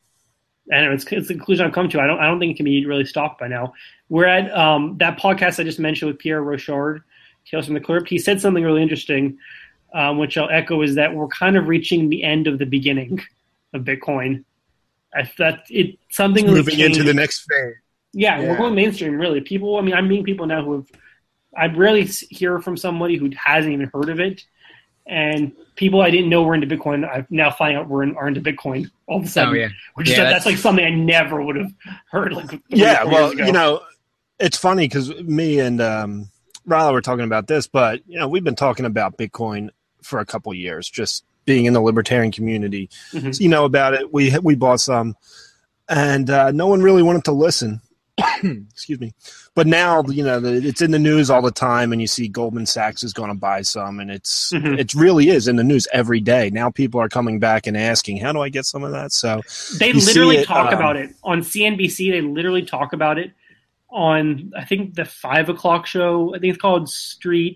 I don't know, it's, it's the conclusion I've come to. I don't I don't think it can be really stopped by now. We're at um, that podcast I just mentioned with Pierre Rochard, Tales from the Crypt. He said something really interesting, um, which I'll echo, is that we're kind of reaching the end of the beginning of Bitcoin. I thought it something it's moving changed. into the next phase. Yeah, yeah, we're going mainstream, really. People, I mean, I'm meeting people now who have, I rarely hear from somebody who hasn't even heard of it. And people I didn't know were into Bitcoin, I now find out we're in, are into Bitcoin all of a sudden. Oh, yeah. Which yeah, is, that's, that's like something I never would have heard. Like three, yeah, four well, years ago. you know, it's funny because me and um, Riley were talking about this, but, you know, we've been talking about Bitcoin for a couple of years, just being in the libertarian community. Mm-hmm. So you know about it. We, we bought some, and uh, no one really wanted to listen. Excuse me. But now, you know, the, it's in the news all the time, and you see Goldman Sachs is going to buy some, and it's mm-hmm. it really is in the news every day. Now people are coming back and asking, how do I get some of that? So they literally it, talk um, about it on C N B C. They literally talk about it on, I think, the five o'clock show. I think it's called Street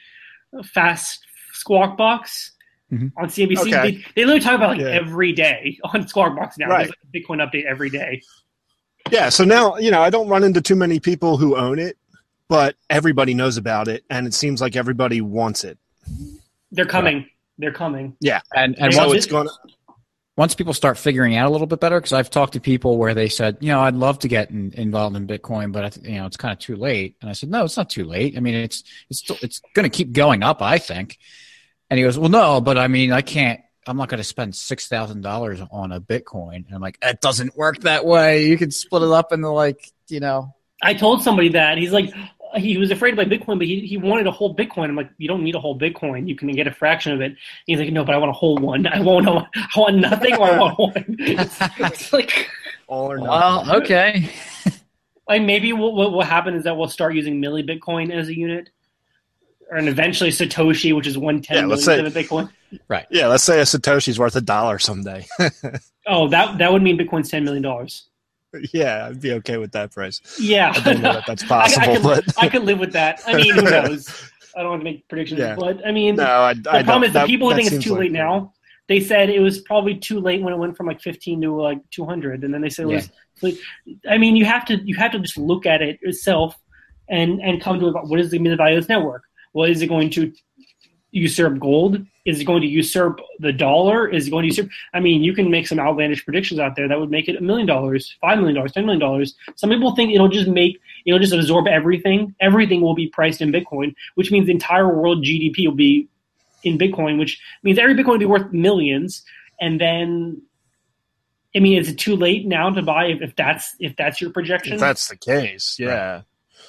Fast Squawk Box mm-hmm. on C N B C. Okay. They, they literally talk about like yeah. every day on Squawk Box now. Right. There's like a Bitcoin update every day. Yeah, so now, you know, I don't run into too many people who own it, but everybody knows about it, and it seems like everybody wants it. They're coming. Right. They're coming. Yeah. And and so once, it's going once people start figuring out a little bit better, because I've talked to people where they said, you know, I'd love to get in, involved in Bitcoin, but, I th- you know, it's kind of too late. And I said, no, it's not too late. I mean, it's it's still, it's going to keep going up, I think. And he goes, well, no, but I mean, I can't. I'm not going to spend six thousand dollars on a Bitcoin. And I'm like, it doesn't work that way. You can split it up into like, you know. I told somebody that. He's like, he was afraid to buy Bitcoin, but he, he wanted a whole Bitcoin. I'm like, you don't need a whole Bitcoin. You can get a fraction of it. He's like, no, but I want a whole one. I want, I want nothing or I want one. It's, it's like. All or nothing. Well, okay. Like maybe what, what will happen is that we'll start using milli Bitcoin as a unit. And eventually Satoshi, which is one ten yeah, millionth of a Bitcoin. Right. Yeah, let's say a Satoshi's worth a dollar someday. Oh, that that would mean Bitcoin's ten million dollars. Yeah, I'd be okay with that price. Yeah. I don't know that that's possible. I, I, could, but I could live with that. I mean, who knows? I don't want to make predictions. Yeah. But, I mean, no, I, the I problem is the that, people who think it's too like late now, they said it was probably too late when it went from like fifteen to like two hundred. And then they said it was like, I mean, you have to you have to just look at it yourself and, and come to about what is the value of this network? Well, is it going to usurp gold? Is it going to usurp the dollar? Is it going to usurp? I mean, you can make some outlandish predictions out there that would make it a million dollars, five million dollars, ten million dollars. Some people think it'll just make, it'll just absorb everything. Everything will be priced in Bitcoin, which means the entire world G D P will be in Bitcoin, which means every Bitcoin will be worth millions. And then I mean, is it too late now to buy if, if that's if that's your projection? If that's the case, yeah.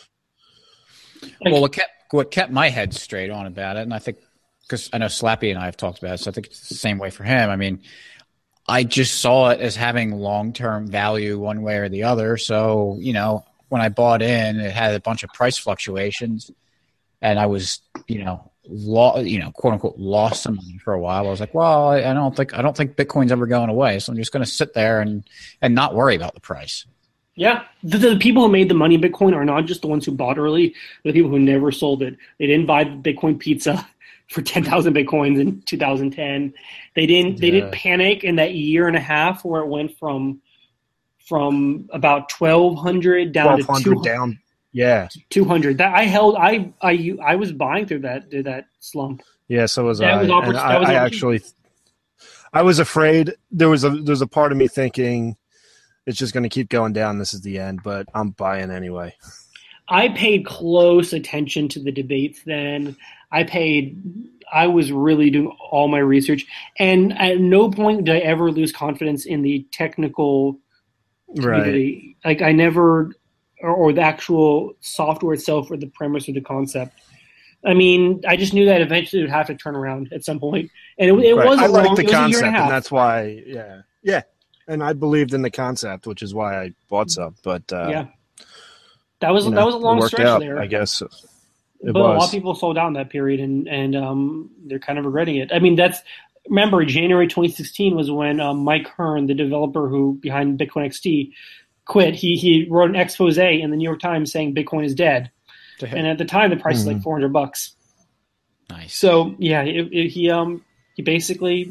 Right. Like, well, what kept what kept my head straight on about it, and I think because I know Slappy and I have talked about it, so I think it's the same way for him. I mean, I just saw it as having long term value one way or the other. So you know, when I bought in, it had a bunch of price fluctuations, and I was you know. Law, you know, quote unquote, lost some money for a while. I was like, well, I, I don't think I don't think Bitcoin's ever going away, so I'm just going to sit there and and not worry about the price. Yeah, the, the people who made the money in Bitcoin are not just the ones who bought early, but the people who never sold it. They didn't buy the Bitcoin pizza for ten thousand Bitcoins in two thousand ten. They didn't. They yeah. didn't panic in that year and a half where it went from from about twelve hundred down to two hundred down. Yeah, two hundred. That I held. I I I was buying through that through that slump. Yeah, so was that I. Was oppor- and I, was I actually, I was afraid. There was a there's a part of me thinking it's just going to keep going down. This is the end, but I'm buying anyway. I paid close attention to the debates then. I paid. I was really doing all my research, and at no point did I ever lose confidence in the technical community. Right. Like I never. Or, or the actual software itself or the premise or the concept. I mean, I just knew that eventually it would have to turn around at some point. And it, it right. was a I long, liked the it was concept, a year and, a half. and that's why, yeah. Yeah, and I believed in the concept, which is why I bought some. But uh, yeah, that was you know, that was a long stretch out, there. I guess it but was. a lot of people sold down that period, and, and um, they're kind of regretting it. I mean, that's – remember, January twenty sixteen was when um, Mike Hearn, the developer who behind Bitcoin X T – quit. He he wrote an expose in the New York Times saying Bitcoin is dead, and at the time the price mm-hmm. was like four hundred bucks. Nice. So yeah, it, it, he um he basically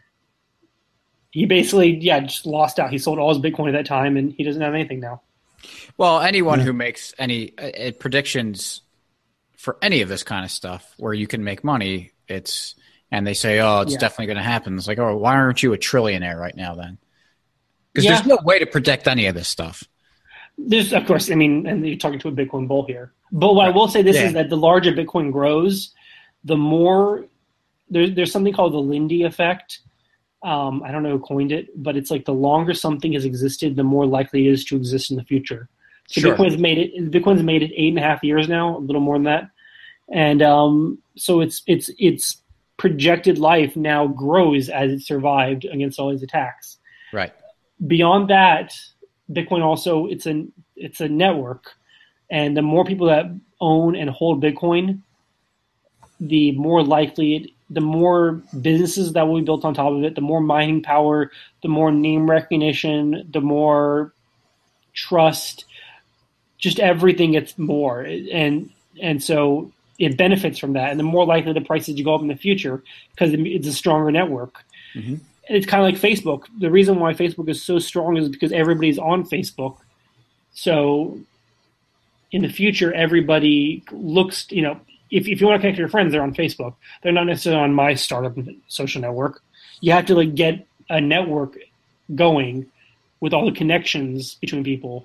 he basically yeah just lost out. He sold all his Bitcoin at that time, and he doesn't have anything now. Well, anyone yeah. who makes any uh, predictions for any of this kind of stuff where you can make money, it's and they say, oh, it's yeah. definitely going to happen. It's like, oh, why aren't you a trillionaire right now then? Because yeah. there's no way to predict any of this stuff. There's, of course, I mean, and you're talking to a Bitcoin bull here. But what right. I will say this yeah. is that the larger Bitcoin grows, the more there, there's something called the Lindy effect. Um, I don't know who coined it, but it's like the longer something has existed, the more likely it is to exist in the future. So sure. Bitcoin's made it. Bitcoin's made it eight and a half years now, a little more than that, and um, so it's it's it's projected life now grows as it survived against all these attacks. Right. Beyond that, Bitcoin also it's a it's a network, and the more people that own and hold Bitcoin, the more likely it, the more businesses that will be built on top of it, the more mining power, the more name recognition, the more trust, just everything gets more, and and so it benefits from that, and the more likely the prices to go up in the future because it's a stronger network. Mm-hmm. It's kind of like Facebook. The reason why Facebook is so strong is because everybody's on Facebook. So in the future, everybody looks, you know, if, if you want to connect to your friends, they're on Facebook. They're not necessarily on my startup social network. You have to like get a network going with all the connections between people.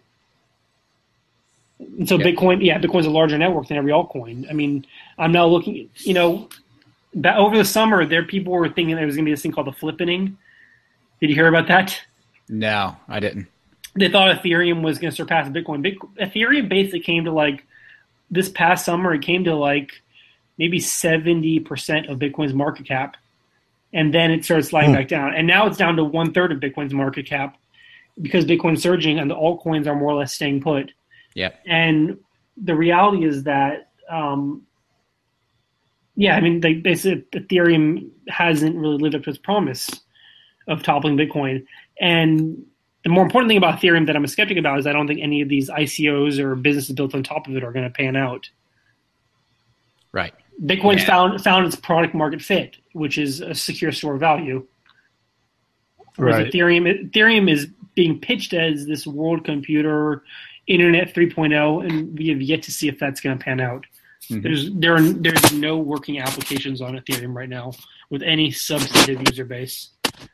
And so yeah. Bitcoin, yeah, Bitcoin's a larger network than every altcoin. I mean, I'm now looking, you know, that over the summer, there people were thinking there was going to be this thing called the flippening. Did you hear about that? No, I didn't. They thought Ethereum was going to surpass Bitcoin. Bitcoin. Ethereum basically came to like this past summer. It came to like maybe seventy percent of Bitcoin's market cap, and then it started sliding hmm. back down. And now it's down to one third of Bitcoin's market cap because Bitcoin's surging and the altcoins are more or less staying put. Yeah. And the reality is that. Um, Yeah, I mean, they, they said Ethereum hasn't really lived up to its promise of toppling Bitcoin. And the more important thing about Ethereum that I'm a skeptic about is I don't think any of these I C Os or businesses built on top of it are going to pan out. Right. Bitcoin's yeah. found found its product market fit, which is a secure store of value. Whereas right. Ethereum, Ethereum is being pitched as this world computer, Internet three point oh, and we have yet to see if that's going to pan out. Mm-hmm. There's there are there's no working applications on Ethereum right now with any substantive user base.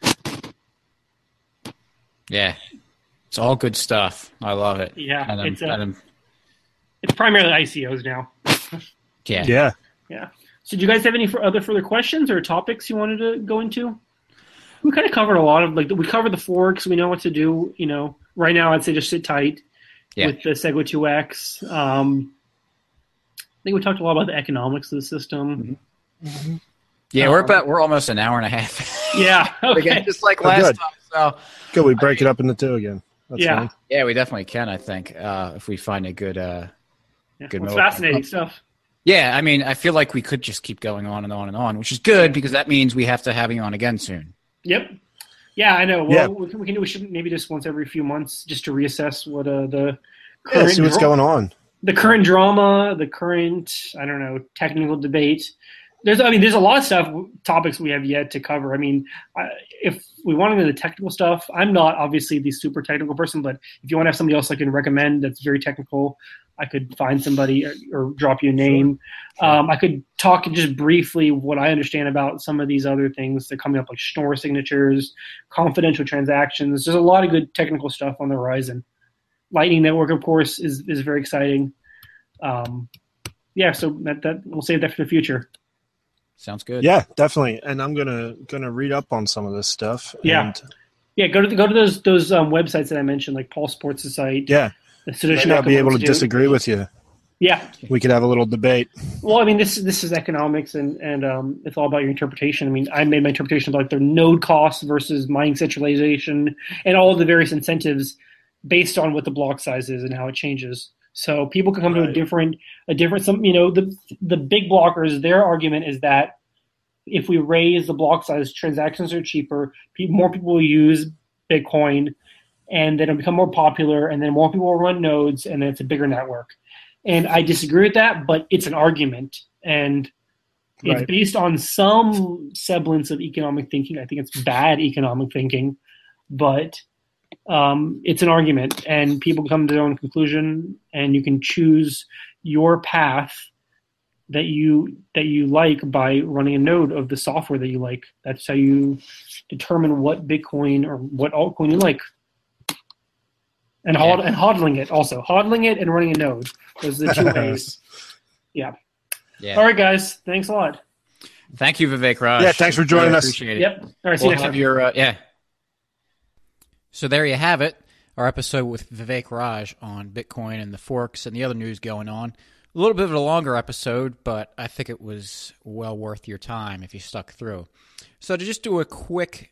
Yeah, it's all good stuff. I love it. Yeah, and it's I'm, a, I'm, it's primarily I C Os now. yeah, yeah, yeah. So, do you guys have any other further questions or topics you wanted to go into? we kind of covered a lot of like we covered the forks. We know what to do. You know, right now I'd say just sit tight yeah. with the Segwit two X. Um, I think we talked a lot about the economics of the system. Mm-hmm. Mm-hmm. Yeah, um, we're about we're almost an hour and a half. Yeah, okay. Again, just like last good. time. So good, we break I, it up into two again. That's yeah, fine. Yeah, we definitely can. I think uh, if we find a good, uh, yeah. good, well, it's fascinating stuff. Yeah, I mean, I feel like we could just keep going on and on and on, which is good because that means we have to have you on again soon. Yep. Yeah, I know. Well, yeah. we can, we can we should maybe just once every few months just to reassess what uh, the current yeah, see what's dra- going on. The current drama, the current I don't know technical debate. There's I mean, there's a lot of stuff topics we have yet to cover. I mean, I, if we want to know the technical stuff, I'm not obviously the super technical person, but if you want to have somebody else I can recommend that's very technical, I could find somebody or, or drop you a name. Sure. Sure. Um, I could talk just briefly what I understand about some of these other things that are coming up, like Schnorr signatures, confidential transactions. There's a lot of good technical stuff on the horizon. Lightning Network, of course, is is very exciting. Um, yeah, so that, that we'll save that for the future. Sounds good. Yeah, definitely. And I'm gonna gonna read up on some of this stuff. Yeah, and... yeah. Go to the, go to those those um, websites that I mentioned, like Paul Sports' site. Yeah. Maybe I'll be able to disagree with you. Yeah, we could have a little debate. Well, I mean, this this is economics, and and um, it's all about your interpretation. I mean, I made my interpretation about their node costs versus mining centralization, and all of the various incentives based on what the block size is and how it changes. So people can come right. to a different a different some you know the the big blockers. Their argument is that if we raise the block size, transactions are cheaper. People, more people will use Bitcoin. And then it'll become more popular, and then more people will run nodes, and then it's a bigger network. And I disagree with that, but it's an argument. And it's right. based on some semblance of economic thinking. I think it's bad economic thinking, but um, it's an argument. And people come to their own conclusion, and you can choose your path that you that you like by running a node of the software that you like. That's how you determine what Bitcoin or what altcoin you like. And, yeah. hod- and hodling it also. Hodling it and running a node. Those are the two ways. Yeah. yeah. All right, guys. Thanks a lot. Thank you, Vivek Raj. Yeah, thanks for joining really us. Appreciate it. Yep. All right, see we'll you next have time. Your, uh, yeah. So there you have it. Our episode with Vivek Raj on Bitcoin and the forks and the other news going on. A little bit of a longer episode, but I think it was well worth your time if you stuck through. So to just do a quick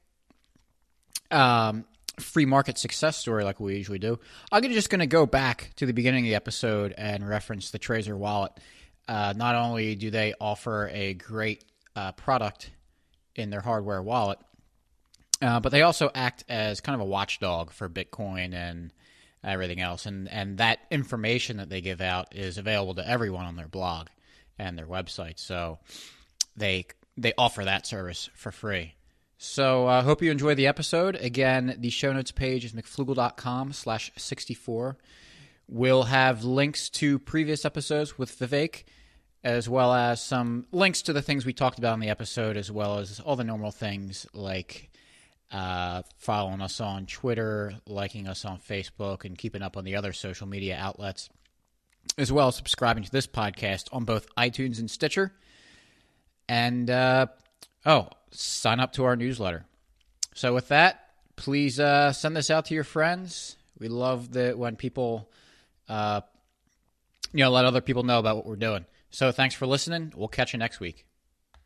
um, free market success story like we usually do, I'm just going to go back to the beginning of the episode and reference the Trezor wallet. Uh, not only do they offer a great uh, product in their hardware wallet, uh, but they also act as kind of a watchdog for Bitcoin and everything else. And, and that information that they give out is available to everyone on their blog and their website. So they they offer that service for free. So I uh, hope you enjoyed the episode. Again, the show notes page is mcflugel.com slash 64. We'll have links to previous episodes with Vivek, as well as some links to the things we talked about in the episode, as well as all the normal things like uh, following us on Twitter, liking us on Facebook, and keeping up on the other social media outlets, as well as subscribing to this podcast on both iTunes and Stitcher. And, uh, oh, sign up to our newsletter. So with that, please uh, send this out to your friends. We love that when people, uh, you know, let other people know about what we're doing. So thanks for listening. We'll catch you next week.